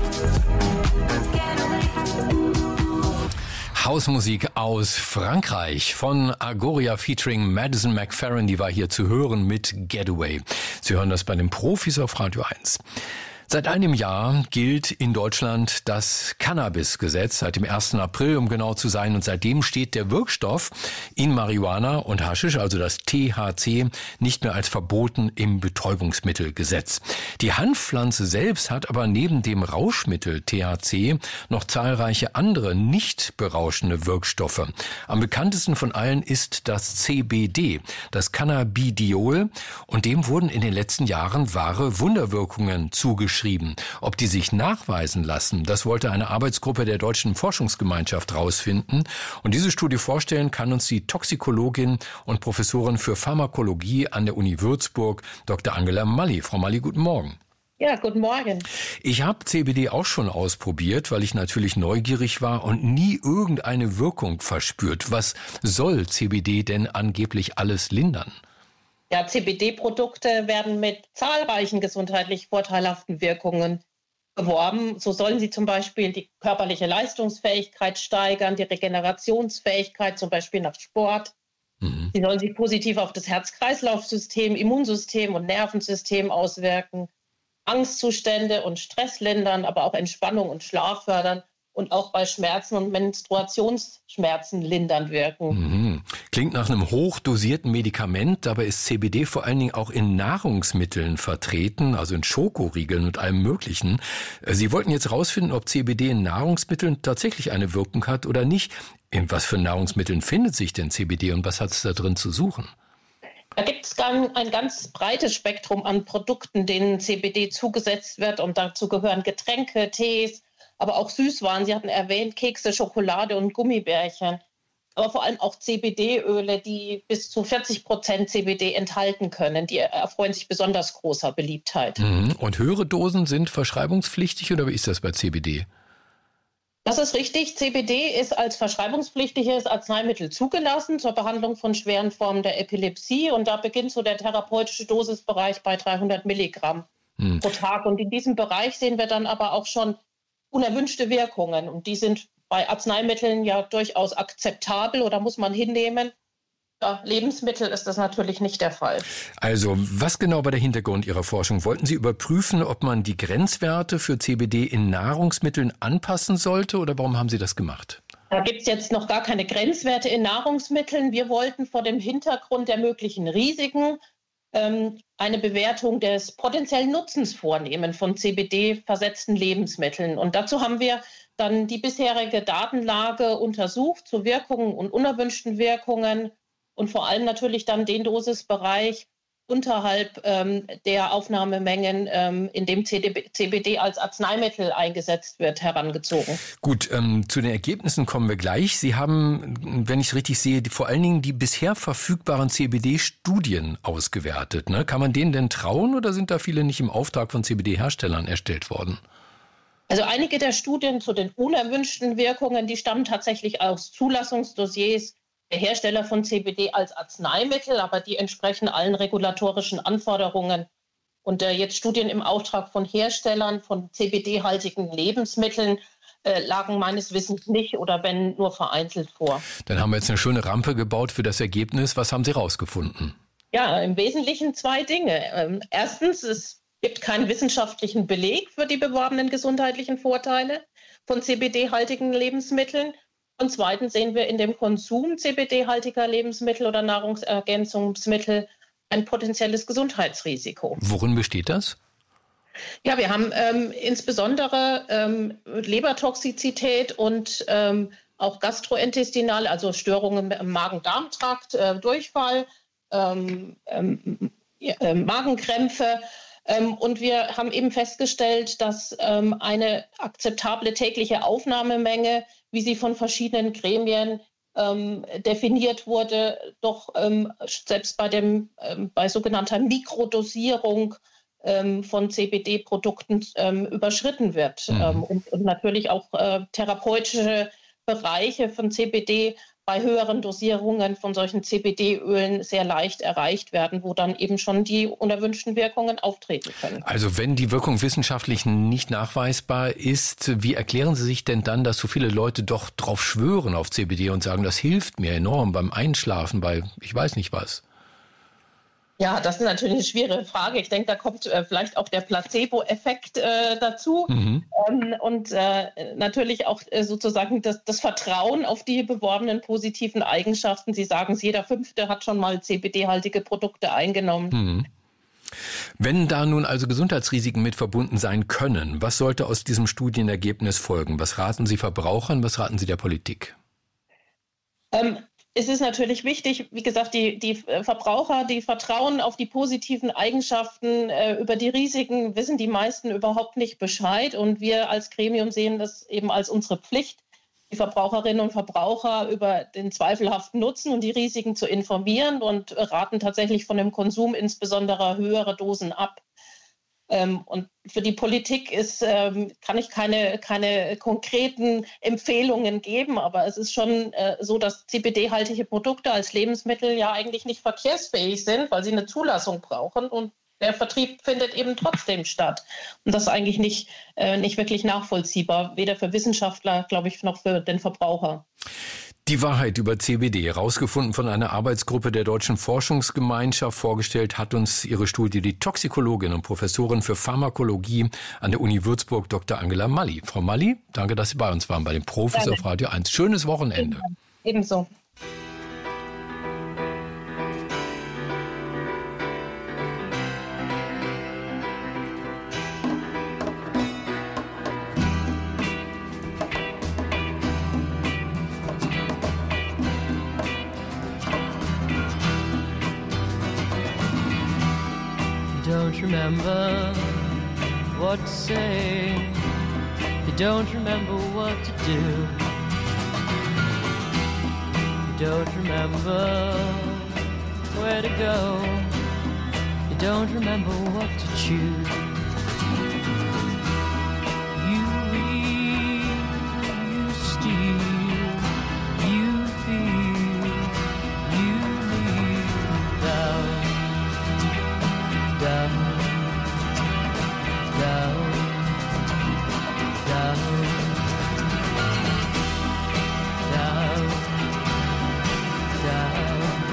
a getaway. Hausmusik aus Frankreich von Agoria featuring Madison McFerrin, die war hier zu hören mit Getaway. Sie hören das bei den Profis auf Radio eins. Seit einem Jahr gilt in Deutschland das Cannabis-Gesetz, seit dem ersten April, um genau zu sein. Und seitdem steht der Wirkstoff in Marihuana und Haschisch, also das T H C, nicht mehr als verboten im Betäubungsmittelgesetz. Die Hanfpflanze selbst hat aber neben dem Rauschmittel T H C noch zahlreiche andere nicht berauschende Wirkstoffe. Am bekanntesten von allen ist das C B D, das Cannabidiol. Und dem wurden in den letzten Jahren wahre Wunderwirkungen zugeschrieben. Ob die sich nachweisen lassen, das wollte eine Arbeitsgruppe der Deutschen Forschungsgemeinschaft rausfinden. Und diese Studie vorstellen kann uns die Toxikologin und Professorin für Pharmakologie an der Uni Würzburg, Doktor Angela Malli. Frau Malli, guten Morgen. Ja, guten Morgen. Ich habe C B D auch schon ausprobiert, weil ich natürlich neugierig war und nie irgendeine Wirkung verspürt. Was soll C B D denn angeblich alles lindern? Ja, C B D-Produkte werden mit zahlreichen gesundheitlich vorteilhaften Wirkungen beworben. So sollen sie zum Beispiel die körperliche Leistungsfähigkeit steigern, die Regenerationsfähigkeit, zum Beispiel nach Sport. Mhm. Sie sollen sich positiv auf das Herz-Kreislauf-System, Immunsystem und Nervensystem auswirken, Angstzustände und Stress lindern, aber auch Entspannung und Schlaf fördern und auch bei Schmerzen und Menstruationsschmerzen lindernd wirken. Mhm. Klingt nach einem hochdosierten Medikament, dabei ist C B D vor allen Dingen auch in Nahrungsmitteln vertreten, also in Schokoriegeln und allem Möglichen. Sie wollten jetzt rausfinden, ob C B D in Nahrungsmitteln tatsächlich eine Wirkung hat oder nicht. In was für Nahrungsmitteln findet sich denn C B D und was hat es da drin zu suchen? Da gibt es ein ganz breites Spektrum an Produkten, denen C B D zugesetzt wird. Und dazu gehören Getränke, Tees, aber auch Süßwaren. Sie hatten erwähnt, Kekse, Schokolade und Gummibärchen. aber vor allem auch C B D-Öle, die bis zu vierzig Prozent C B D enthalten können. Die erfreuen sich besonders großer Beliebtheit. Mhm. Und höhere Dosen sind verschreibungspflichtig oder wie ist das bei C B D? Das ist richtig. C B D ist als verschreibungspflichtiges Arzneimittel zugelassen zur Behandlung von schweren Formen der Epilepsie. Und da beginnt so der therapeutische Dosisbereich bei dreihundert Milligramm hm. pro Tag. Und in diesem Bereich sehen wir dann aber auch schon unerwünschte Wirkungen. Und die sind bei Arzneimitteln ja durchaus akzeptabel oder muss man hinnehmen. Bei Lebensmitteln ist das natürlich nicht der Fall. Also, was genau war der Hintergrund Ihrer Forschung? Wollten Sie überprüfen, ob man die Grenzwerte für C B D in Nahrungsmitteln anpassen sollte oder warum haben Sie das gemacht? Da gibt es jetzt noch gar keine Grenzwerte in Nahrungsmitteln. Wir wollten vor dem Hintergrund der möglichen Risiken ähm, eine Bewertung des potenziellen Nutzens vornehmen von C B D-versetzten Lebensmitteln. Und dazu haben wir dann die bisherige Datenlage untersucht zu Wirkungen und unerwünschten Wirkungen und vor allem natürlich dann den Dosisbereich unterhalb ähm, der Aufnahmemengen, ähm, in dem C B D als Arzneimittel eingesetzt wird, herangezogen. Gut, ähm, zu den Ergebnissen kommen wir gleich. Sie haben, wenn ich es richtig sehe, die, vor allen Dingen die bisher verfügbaren C B D-Studien ausgewertet. Ne? Kann man denen denn trauen oder sind da viele nicht im Auftrag von C B D-Herstellern erstellt worden? Also einige der Studien zu den unerwünschten Wirkungen, die stammen tatsächlich aus Zulassungsdossiers der Hersteller von C B D als Arzneimittel, aber die entsprechen allen regulatorischen Anforderungen. Und äh, jetzt Studien im Auftrag von Herstellern von C B D-haltigen Lebensmitteln äh, lagen meines Wissens nicht oder wenn nur vereinzelt vor. Dann haben wir jetzt eine schöne Rampe gebaut für das Ergebnis. Was haben Sie rausgefunden? Ja, im Wesentlichen zwei Dinge. Ähm, erstens, es gibt keinen wissenschaftlichen Beleg für die beworbenen gesundheitlichen Vorteile von C B D-haltigen Lebensmitteln. Und zweitens sehen wir in dem Konsum C B D-haltiger Lebensmittel oder Nahrungsergänzungsmittel ein potenzielles Gesundheitsrisiko. Worin besteht das? Ja, wir haben ähm, insbesondere ähm, Lebertoxizität und ähm, auch gastrointestinal, also Störungen im Magen-Darm-Trakt, äh, Durchfall, ähm, ähm, äh, Magenkrämpfe. Ähm, und wir haben eben festgestellt, dass ähm, eine akzeptable tägliche Aufnahmemenge, wie sie von verschiedenen Gremien ähm, definiert wurde, doch ähm, selbst bei, dem, ähm, bei sogenannter Mikrodosierung ähm, von C B D-Produkten ähm, überschritten wird. Mhm. Ähm, und, und natürlich auch äh, therapeutische Bereiche von C B D bei höheren Dosierungen von solchen C B D-Ölen sehr leicht erreicht werden, wo dann eben schon die unerwünschten Wirkungen auftreten können. Also wenn die Wirkung wissenschaftlich nicht nachweisbar ist, wie erklären Sie sich denn dann, dass so viele Leute doch drauf schwören auf C B D und sagen, das hilft mir enorm beim Einschlafen, bei ich weiß nicht was? Ja, das ist natürlich eine schwierige Frage. Ich denke, da kommt äh, vielleicht auch der Placebo-Effekt äh, dazu mhm. ähm, und äh, natürlich auch äh, sozusagen das, das Vertrauen auf die beworbenen positiven Eigenschaften. Sie sagen es, jeder Fünfte hat schon mal C B D-haltige Produkte eingenommen. Mhm. Wenn da nun also Gesundheitsrisiken mit verbunden sein können, was sollte aus diesem Studienergebnis folgen? Was raten Sie Verbrauchern, was raten Sie der Politik? Ähm, Es ist natürlich wichtig, wie gesagt, die, die Verbraucher, die vertrauen auf die positiven Eigenschaften. Äh, über die Risiken wissen die meisten überhaupt nicht Bescheid. Und wir als Gremium sehen das eben als unsere Pflicht, die Verbraucherinnen und Verbraucher über den zweifelhaften Nutzen und die Risiken zu informieren und raten tatsächlich von dem Konsum insbesondere höhere Dosen ab. Ähm, und für die Politik ist, ähm, kann ich keine, keine konkreten Empfehlungen geben, aber es ist schon äh, so, dass C B D-haltige Produkte als Lebensmittel ja eigentlich nicht verkehrsfähig sind, weil sie eine Zulassung brauchen und der Vertrieb findet eben trotzdem statt. Und das ist eigentlich nicht, äh, nicht wirklich nachvollziehbar, weder für Wissenschaftler, glaube ich, noch für den Verbraucher. Die Wahrheit über C B D, herausgefunden von einer Arbeitsgruppe der Deutschen Forschungsgemeinschaft, vorgestellt hat uns ihre Studie die Toxikologin und Professorin für Pharmakologie an der Uni Würzburg, Doktor Angela Malli. Frau Malli, danke, dass Sie bei uns waren bei den Profis Gerne. Auf Radio eins. Schönes Wochenende. Ebenso. Don't remember what to say. You don't remember what to do. don't remember where to go. You don't remember what to choose. You read, you steal, you feel, you leave. Down, down, down, down, down, down.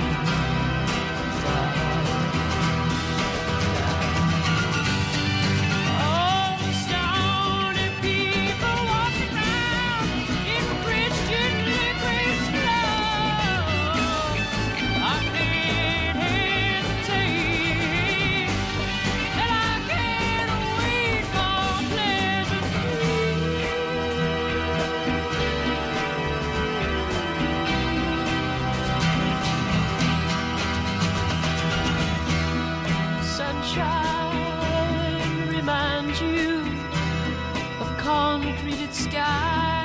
Sunshine reminds you of concreted sky.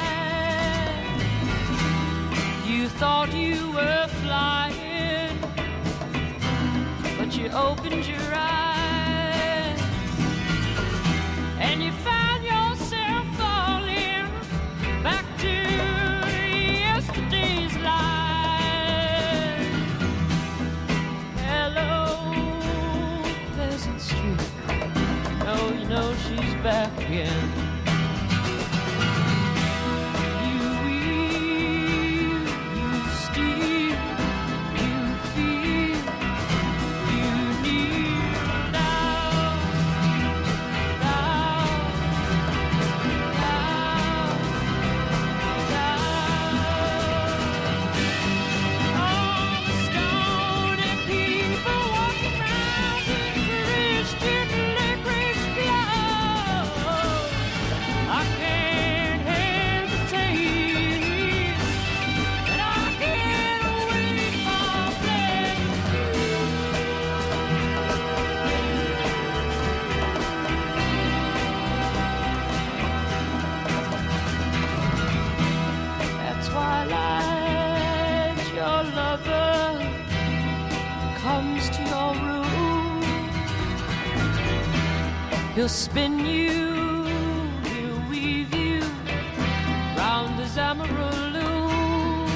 You thought you were flying, but you opened your eyes and you found yourself falling back to yesterday's life. Hello, Pleasant Street. Oh, you know she's back again. You weave, you steal, you feel, you need. Down, down, down, down. All the stony people walking round in Christian licorice clothes. I can't hesitate, and I can't wait for That's why light, your lover, comes to your room. He'll spin you, he'll weave you round his emerald loom,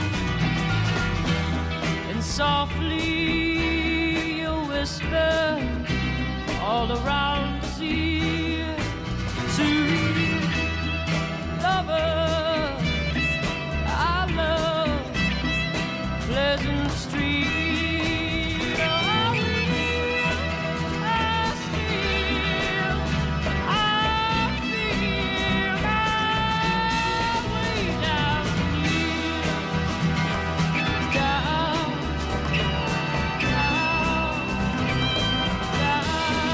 and softly you'll whisper all around his ear. Sweet lover, I love Pleasant Street. Oh, I will, I still, I feel my way down here, down, down, down.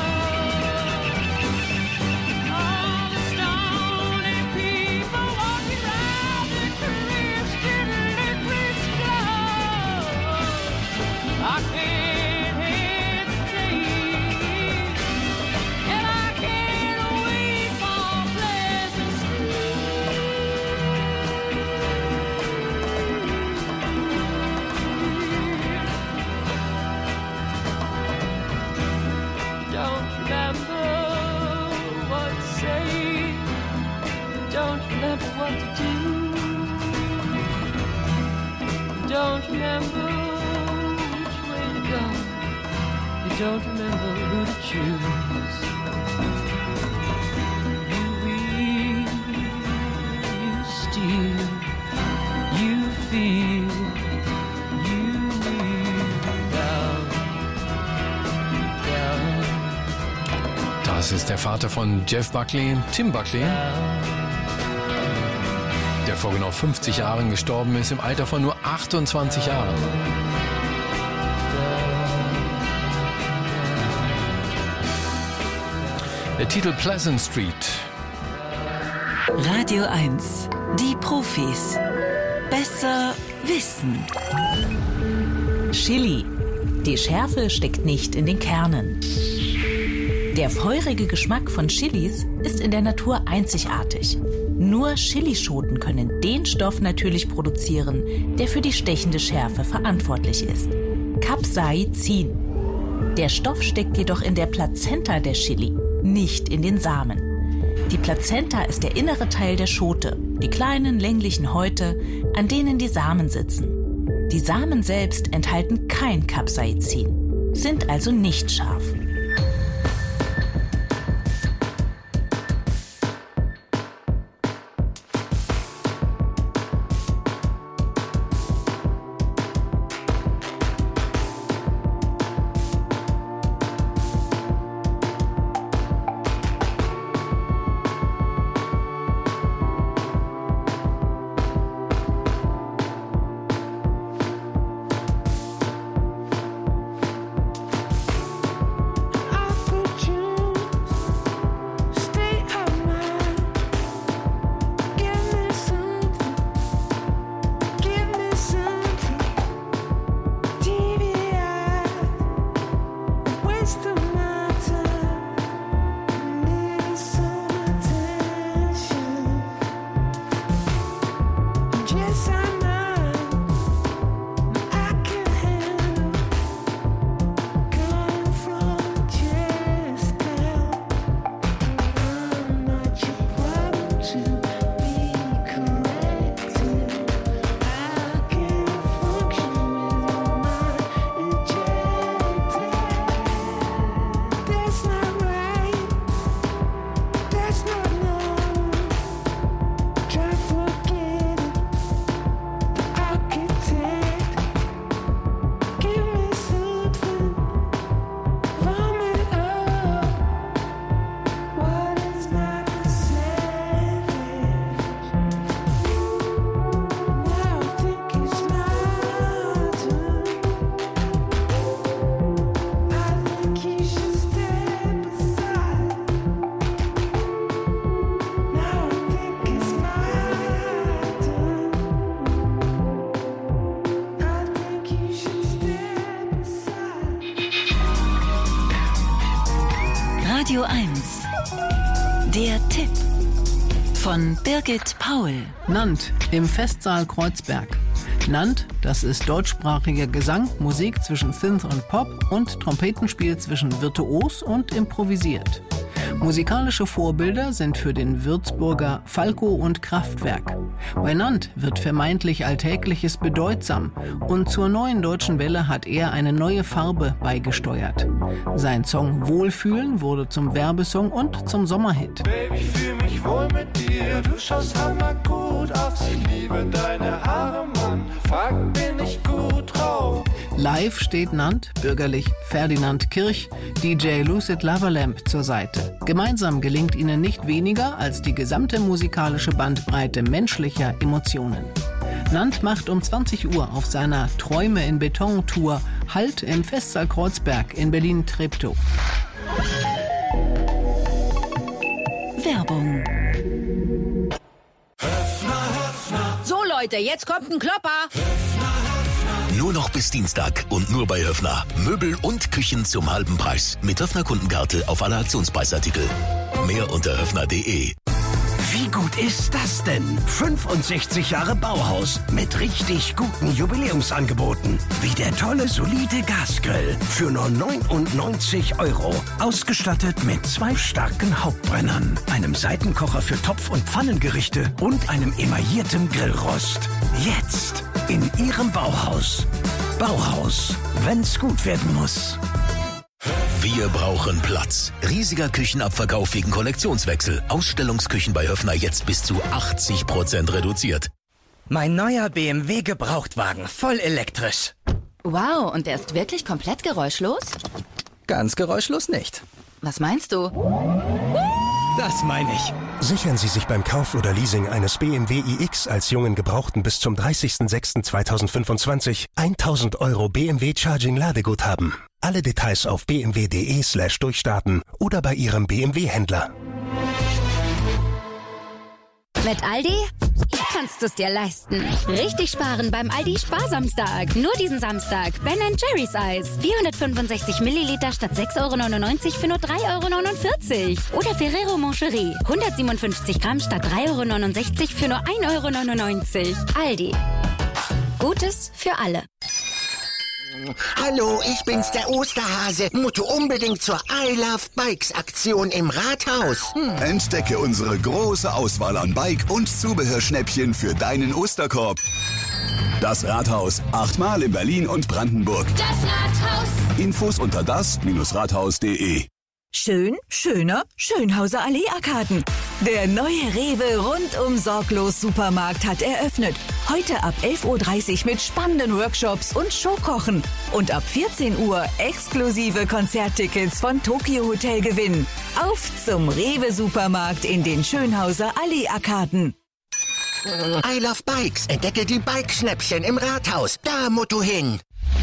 All the stony people walking round in Christian licorice clothes. I can't hesitate, and I can't wait for Pleasant Don't remember what to say, don't remember what to do, don't remember which way to go, you don't remember who to choose. You read, you steal, you feel, you leave. Down, down, Das ist der Vater von Jeff Buckley, Tim Buckley, der vor genau fünfzig Jahren gestorben ist, im Alter von nur achtundzwanzig Jahren. Der Titel Pleasant Street. Radio eins. Die Profis. Besser wissen. Chili. Die Schärfe steckt nicht in den Kernen. Der feurige Geschmack von Chilis ist in der Natur einzigartig. Nur Chilischoten können den Stoff natürlich produzieren, der für die stechende Schärfe verantwortlich ist: Capsaicin. Der Stoff steckt jedoch in der Plazenta der Chili, nicht in den Samen. Die Plazenta ist der innere Teil der Schote, die kleinen länglichen Häute, an denen die Samen sitzen. Die Samen selbst enthalten kein Capsaicin, sind also nicht scharf. Radio eins. Der Tipp von Birgit Paul. Nandt im Festsaal Kreuzberg. Nandt, das ist deutschsprachiger Gesang, Musik zwischen Synth und Pop und Trompetenspiel zwischen virtuos und improvisiert. Musikalische Vorbilder sind für den Würzburger Falco und Kraftwerk. Bei Nandt wird vermeintlich Alltägliches bedeutsam und zur neuen deutschen Welle hat er eine neue Farbe beigesteuert. Sein Song Wohlfühlen wurde zum Werbesong und zum Sommerhit. Baby, ich fühl mich wohl mit dir, du schaust hammergut aus. Ich liebe deine Haare, Mann, frag, bin ich gut drauf. Live steht Nandt, bürgerlich Ferdinand Kirch, D J Lucid Loverlamp zur Seite. Gemeinsam gelingt ihnen nicht weniger als die gesamte musikalische Bandbreite menschlicher Emotionen. Nandt macht um zwanzig Uhr auf seiner Träume in Beton-Tour Halt im Festsaal Kreuzberg in Berlin-Treptow. Werbung. So Leute, jetzt kommt ein Klopper. Nur noch bis Dienstag und nur bei Höffner. Möbel und Küchen zum halben Preis. Mit Höffner-Kundenkarte auf alle Aktionspreisartikel. Mehr unter höffner punkt de. Wie gut ist das denn? fünfundsechzig Jahre Bauhaus mit richtig guten Jubiläumsangeboten. Wie der tolle, solide Gasgrill für nur neunundneunzig Euro. Ausgestattet mit zwei starken Hauptbrennern, einem Seitenkocher für Topf- und Pfannengerichte und einem emaillierten Grillrost. Jetzt in Ihrem Bauhaus. Bauhaus, wenn's gut werden muss. Wir brauchen Platz. Riesiger Küchenabverkauf wegen Kollektionswechsel. Ausstellungsküchen bei Höffner jetzt bis zu achtzig Prozent reduziert. Mein neuer B M W Gebrauchtwagen, voll elektrisch. Wow, und der ist wirklich komplett geräuschlos? Ganz geräuschlos nicht. Was meinst du? Das meine ich. Sichern Sie sich beim Kauf oder Leasing eines B M W iX als jungen Gebrauchten bis zum dreißigsten sechsten zweitausendfünfundzwanzig tausend Euro B M W Charging Ladeguthaben. Alle Details auf b m w punkt de slash durchstarten oder bei Ihrem B M W-Händler. Mit Aldi kannst du es dir leisten. Richtig sparen beim Aldi Sparsamstag. Nur diesen Samstag. Ben Jerry's Eis. vierhundertfünfundsechzig Milliliter statt sechs Euro neunundneunzig für nur drei Euro neunundvierzig. Oder Ferrero Moncherie. hundertsiebenundfünfzig Gramm statt drei Euro neunundsechzig für nur ein Euro neunundneunzig. Aldi. Gutes für alle. Hallo, ich bin's, der Osterhase. Musst unbedingt zur I Love Bikes Aktion im Rathaus. Hm. Entdecke unsere große Auswahl an Bike- und Zubehörschnäppchen für deinen Osterkorb. Das Rathaus. Achtmal in Berlin und Brandenburg. Das Rathaus. Infos unter das Rathaus punkt de. Schön, schöner, Schönhauser Allee-Arkaden. Der neue Rewe rundum sorglos Supermarkt hat eröffnet. Heute ab elf Uhr dreißig mit spannenden Workshops und Showkochen. Und ab vierzehn Uhr exklusive Konzerttickets von Tokyo Hotel gewinnen. Auf zum Rewe Supermarkt in den Schönhauser Allee-Arkaden. I Love Bikes. Entdecke die Bikeschnäppchen im Rathaus. Da musst du hin.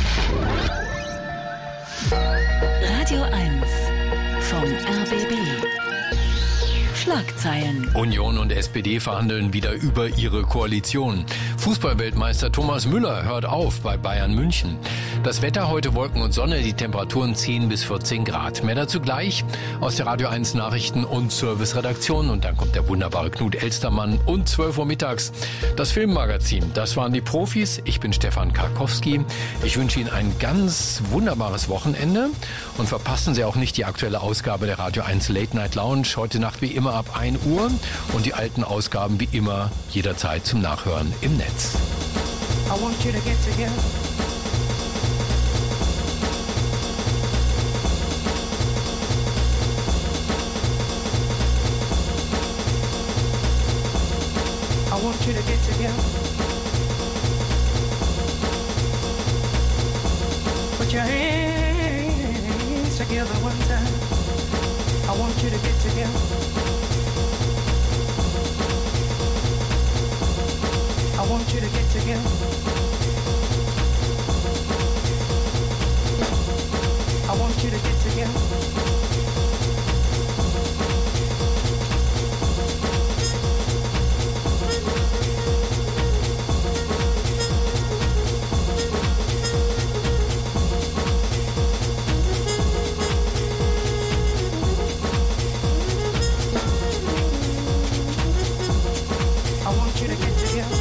Radio eins vom R B B. Schlagzeilen. Union und S P D verhandeln wieder über ihre Koalition. Fußballweltmeister Thomas Müller hört auf bei Bayern München. Das Wetter heute Wolken und Sonne, die Temperaturen zehn bis vierzehn Grad. Mehr dazu gleich aus der Radio eins Nachrichten- und Service-Redaktion. Und dann kommt der wunderbare Knut Elstermann und zwölf Uhr mittags das Filmmagazin. Das waren die Profis. Ich bin Stefan Karkowski. Ich wünsche Ihnen ein ganz wunderbares Wochenende und verpassen Sie auch nicht die aktuelle Ausgabe der Radio eins Late Night Lounge. Heute Nacht wie immer ab ein Uhr und die alten Ausgaben wie immer jederzeit zum Nachhören im Netz. I want you to get together. I want you to get together. Put your hands together one time. I want you to get together. I want you to get together. I want you to get together. I want you to get together.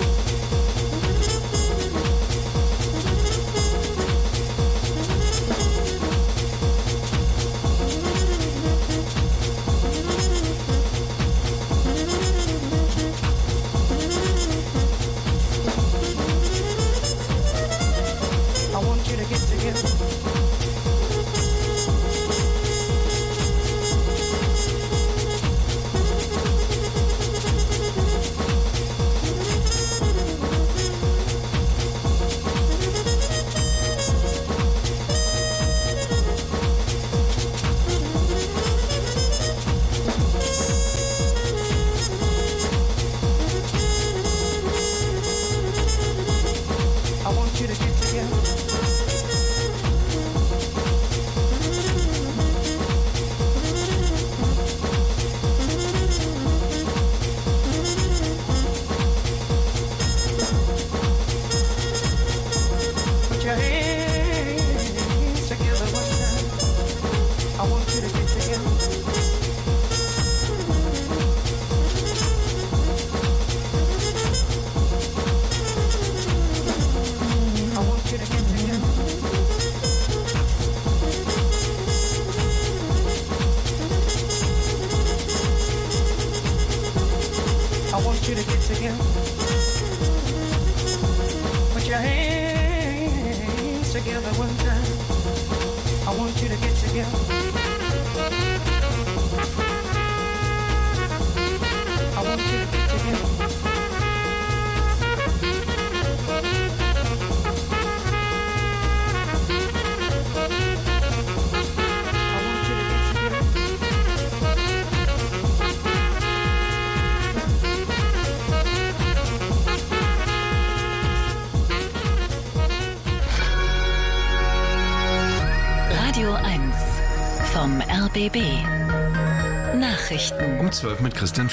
I want you to get together. I want you to get together. Put your hands together one time. I want you to get together. I want you to get together. I want you to get together. Put your hands together one time. I want you to get together. I want you to get together. Radio eins vom R B B. Nachrichten. Um zwölf mit Christian Findt.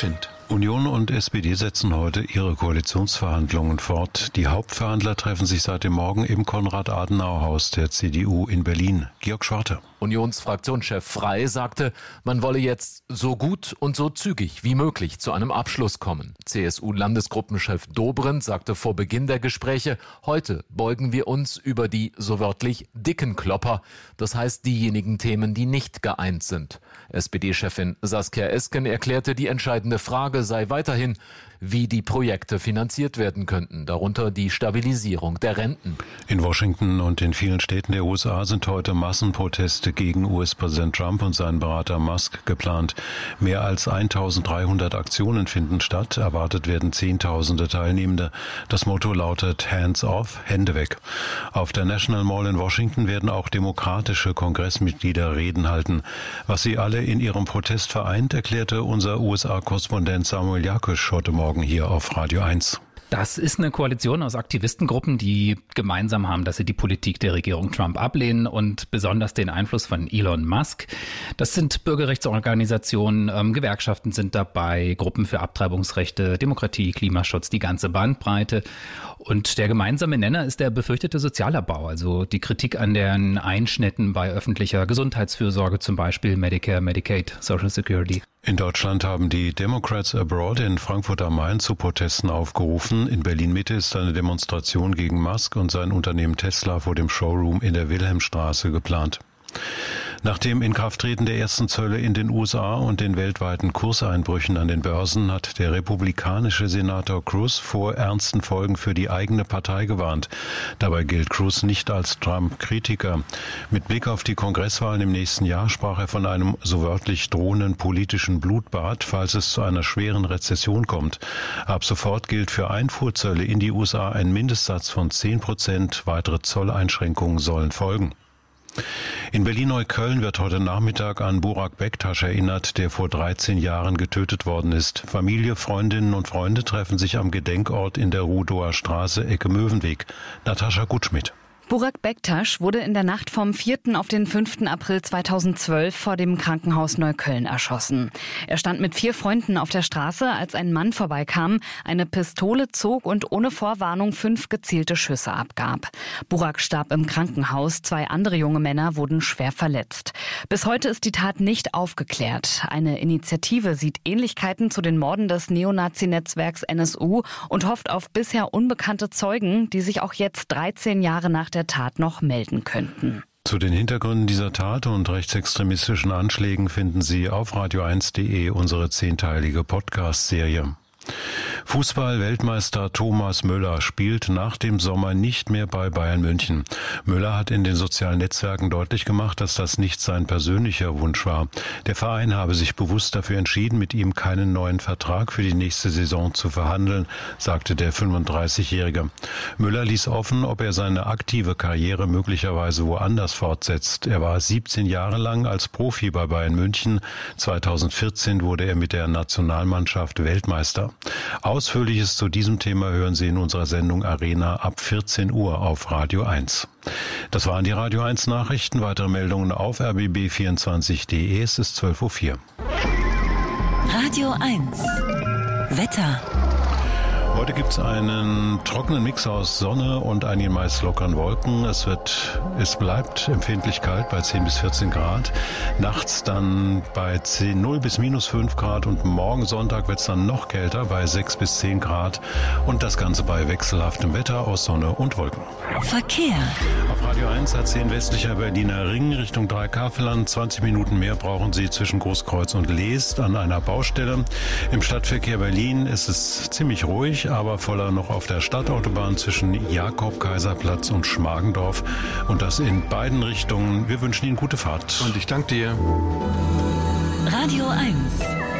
Union und S P D setzen heute ihre Koalitionsverhandlungen fort. Die Hauptverhandler treffen sich seit dem Morgen im Konrad-Adenauer-Haus der C D U in Berlin. Georg Schwarte. Unionsfraktionschef Frey sagte, man wolle jetzt so gut und so zügig wie möglich zu einem Abschluss kommen. C S U-Landesgruppenchef Dobrindt sagte vor Beginn der Gespräche, heute beugen wir uns über die, so wörtlich, dicken Klopper, das heißt diejenigen Themen, die nicht geeint sind. S P D-Chefin Saskia Esken erklärte, die entscheidende Frage sei weiterhin, wie die Projekte finanziert werden könnten, darunter die Stabilisierung der Renten. In Washington und in vielen Städten der U S A sind heute Massenproteste gegen U S-Präsident Trump und seinen Berater Musk geplant. Mehr als eintausenddreihundert Aktionen finden statt, erwartet werden Zehntausende Teilnehmende. Das Motto lautet Hands off, Hände weg. Auf der National Mall in Washington werden auch demokratische Kongressmitglieder Reden halten. Was sie alle in ihrem Protest vereint, erklärte unser U S A-Korrespondent Samuel Jakisch heute Morgen hier auf Radio eins. Das ist eine Koalition aus Aktivistengruppen, die gemeinsam haben, dass sie die Politik der Regierung Trump ablehnen und besonders den Einfluss von Elon Musk. Das sind Bürgerrechtsorganisationen, ähm, Gewerkschaften sind dabei, Gruppen für Abtreibungsrechte, Demokratie, Klimaschutz, die ganze Bandbreite. Und der gemeinsame Nenner ist der befürchtete Sozialabbau, also die Kritik an den Einschnitten bei öffentlicher Gesundheitsfürsorge, zum Beispiel Medicare, Medicaid, Social Security. In Deutschland haben die Democrats Abroad in Frankfurt am Main zu Protesten aufgerufen. In Berlin-Mitte ist eine Demonstration gegen Musk und sein Unternehmen Tesla vor dem Showroom in der Wilhelmstraße geplant. Nach dem Inkrafttreten der ersten Zölle in den U S A und den weltweiten Kurseinbrüchen an den Börsen hat der republikanische Senator Cruz vor ernsten Folgen für die eigene Partei gewarnt. Dabei gilt Cruz nicht als Trump-Kritiker. Mit Blick auf die Kongresswahlen im nächsten Jahr sprach er von einem so wörtlich drohenden politischen Blutbad, falls es zu einer schweren Rezession kommt. Ab sofort gilt für Einfuhrzölle in die U S A ein Mindestsatz von zehn Prozent. Weitere Zolleinschränkungen sollen folgen. In Berlin-Neukölln wird heute Nachmittag an Burak Bektaş erinnert, der vor dreizehn Jahren getötet worden ist. Familie, Freundinnen und Freunde treffen sich am Gedenkort in der Rudower Straße, Ecke Möwenweg. Natascha Gutschmidt. Burak Bektaş wurde in der Nacht vom vierten auf den fünften April zweitausendzwölf vor dem Krankenhaus Neukölln erschossen. Er stand mit vier Freunden auf der Straße, als ein Mann vorbeikam, eine Pistole zog und ohne Vorwarnung fünf gezielte Schüsse abgab. Burak starb im Krankenhaus, zwei andere junge Männer wurden schwer verletzt. Bis heute ist die Tat nicht aufgeklärt. Eine Initiative sieht Ähnlichkeiten zu den Morden des Neonazi-Netzwerks N S U und hofft auf bisher unbekannte Zeugen, die sich auch jetzt dreizehn Jahre nach der Tat noch melden könnten. Zu den Hintergründen dieser Tat und rechtsextremistischen Anschlägen finden Sie auf radio eins punkt de unsere zehnteilige Podcast-Serie. Fußball-Weltmeister Thomas Müller spielt nach dem Sommer nicht mehr bei Bayern München. Müller hat in den sozialen Netzwerken deutlich gemacht, dass das nicht sein persönlicher Wunsch war. Der Verein habe sich bewusst dafür entschieden, mit ihm keinen neuen Vertrag für die nächste Saison zu verhandeln, sagte der fünfunddreißigjährige. Müller ließ offen, ob er seine aktive Karriere möglicherweise woanders fortsetzt. Er war siebzehn Jahre lang als Profi bei Bayern München. zweitausendvierzehn wurde er mit der Nationalmannschaft Weltmeister. Ausführliches zu diesem Thema hören Sie in unserer Sendung Arena ab vierzehn Uhr auf Radio eins. Das waren die Radio eins Nachrichten. Weitere Meldungen auf r b b vierundzwanzig punkt de. Es ist zwölf Uhr vier. Radio eins. Wetter. Heute gibt es einen trockenen Mix aus Sonne und einigen meist lockeren Wolken. Es wird, es bleibt empfindlich kalt bei zehn bis vierzehn Grad. Nachts dann bei zehn, null bis minus fünf Grad und morgen Sonntag wird es dann noch kälter bei sechs bis zehn Grad. Und das Ganze bei wechselhaftem Wetter aus Sonne und Wolken. Verkehr. Auf Radio eins A zehn westlicher Berliner Ring Richtung Dreikafelland. zwanzig Minuten mehr brauchen Sie zwischen Großkreuz und Leest an einer Baustelle. Im Stadtverkehr Berlin ist es ziemlich ruhig, aber voller noch auf der Stadtautobahn zwischen Jakob-Kaiserplatz und Schmargendorf. Und das in beiden Richtungen. Wir wünschen Ihnen gute Fahrt. Und ich danke dir. Radio eins.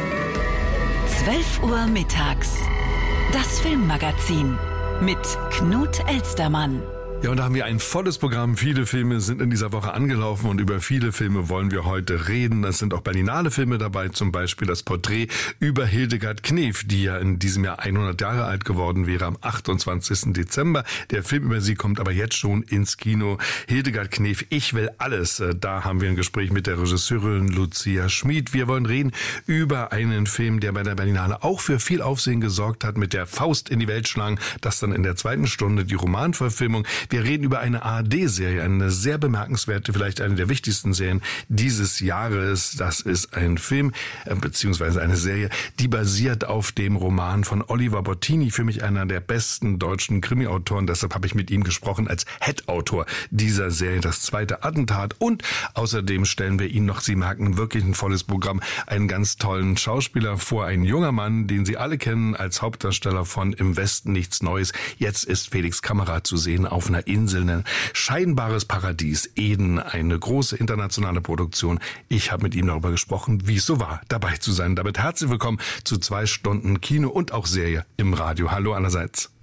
zwölf Uhr mittags. Das Filmmagazin mit Knut Elstermann. Ja, und da haben wir ein volles Programm. Viele Filme sind in dieser Woche angelaufen und über viele Filme wollen wir heute reden. Es sind auch Berlinale Filme dabei, zum Beispiel das Porträt über Hildegard Knef, die ja in diesem Jahr hundert Jahre alt geworden wäre am achtundzwanzigsten Dezember. Der Film über sie kommt aber jetzt schon ins Kino. Hildegard Knef, ich will alles. Da haben wir ein Gespräch mit der Regisseurin Lucia Schmid. Wir wollen reden über einen Film, der bei der Berlinale auch für viel Aufsehen gesorgt hat, mit der Faust in die Welt schlagen. Das dann in der zweiten Stunde die Romanverfilmung. Wir reden über eine A R D-Serie, eine sehr bemerkenswerte, vielleicht eine der wichtigsten Serien dieses Jahres. Das ist ein Film, äh, beziehungsweise eine Serie, die basiert auf dem Roman von Oliver Bottini, für mich einer der besten deutschen Krimi-Autoren. Deshalb habe ich mit ihm gesprochen als Head-Autor dieser Serie, das zweite Attentat. Und außerdem stellen wir Ihnen noch, Sie merken, wirklich ein volles Programm, einen ganz tollen Schauspieler vor, ein junger Mann, den Sie alle kennen als Hauptdarsteller von Im Westen nichts Neues. Jetzt ist Felix Kammerer zu sehen auf einer Insel, ein scheinbares Paradies, Eden, eine große internationale Produktion. Ich habe mit ihm darüber gesprochen, wie es so war, dabei zu sein. Damit herzlich willkommen zu zwei Stunden Kino und auch Serie im Radio. Hallo allerseits.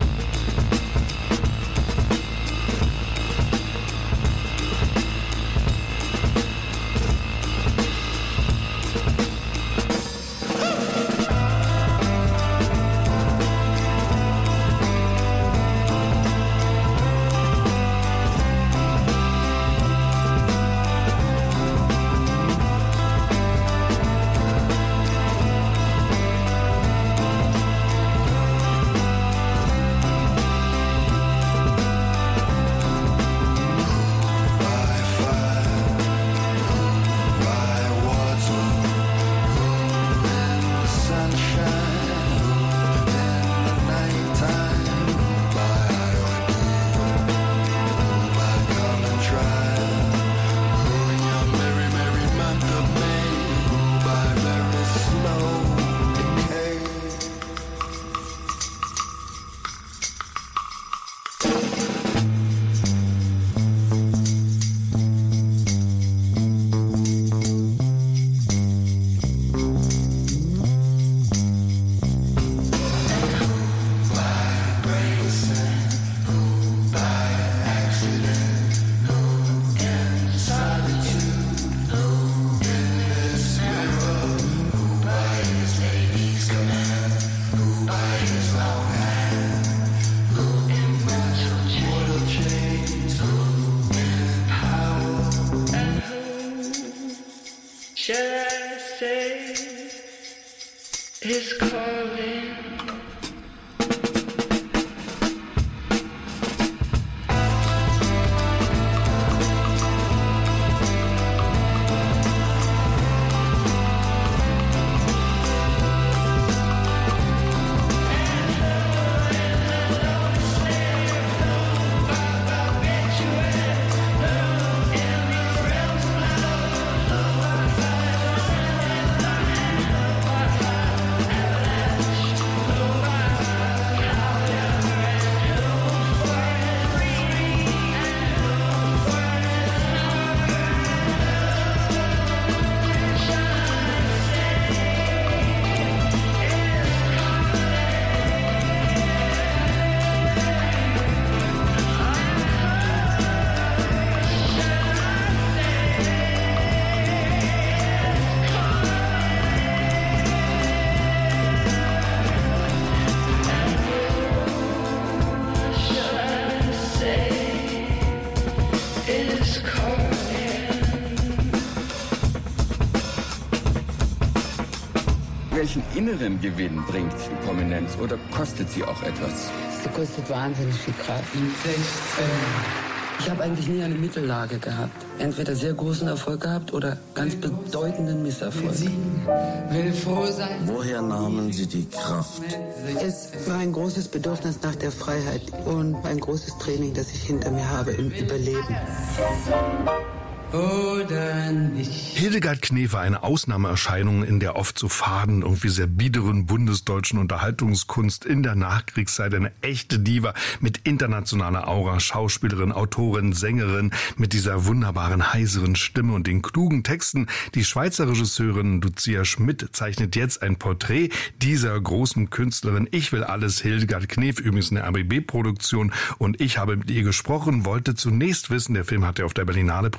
Welchen inneren Gewinn bringt die Prominenz oder kostet sie auch etwas? Sie kostet wahnsinnig viel Kraft. Ich habe eigentlich nie eine Mittellage gehabt. Entweder sehr großen Erfolg gehabt oder ganz bedeutenden Misserfolg. Will froh sein. Woher nahmen Sie die Kraft? Es war ein großes Bedürfnis nach der Freiheit und ein großes Training, das ich hinter mir habe im Überleben. oder nicht. Hildegard Knef war eine Ausnahmeerscheinung in der oft so faden, irgendwie sehr biederen bundesdeutschen Unterhaltungskunst in der Nachkriegszeit. Eine echte Diva mit internationaler Aura, Schauspielerin, Autorin, Sängerin, mit dieser wunderbaren, heiseren Stimme und den klugen Texten. Die Schweizer Regisseurin Lucia Schmidt zeichnet jetzt ein Porträt dieser großen Künstlerin. Ich will alles, Hildegard Knef, übrigens eine R B B-Produktion. Und ich habe mit ihr gesprochen, wollte zunächst wissen, der Film hat ja auf der Berlinale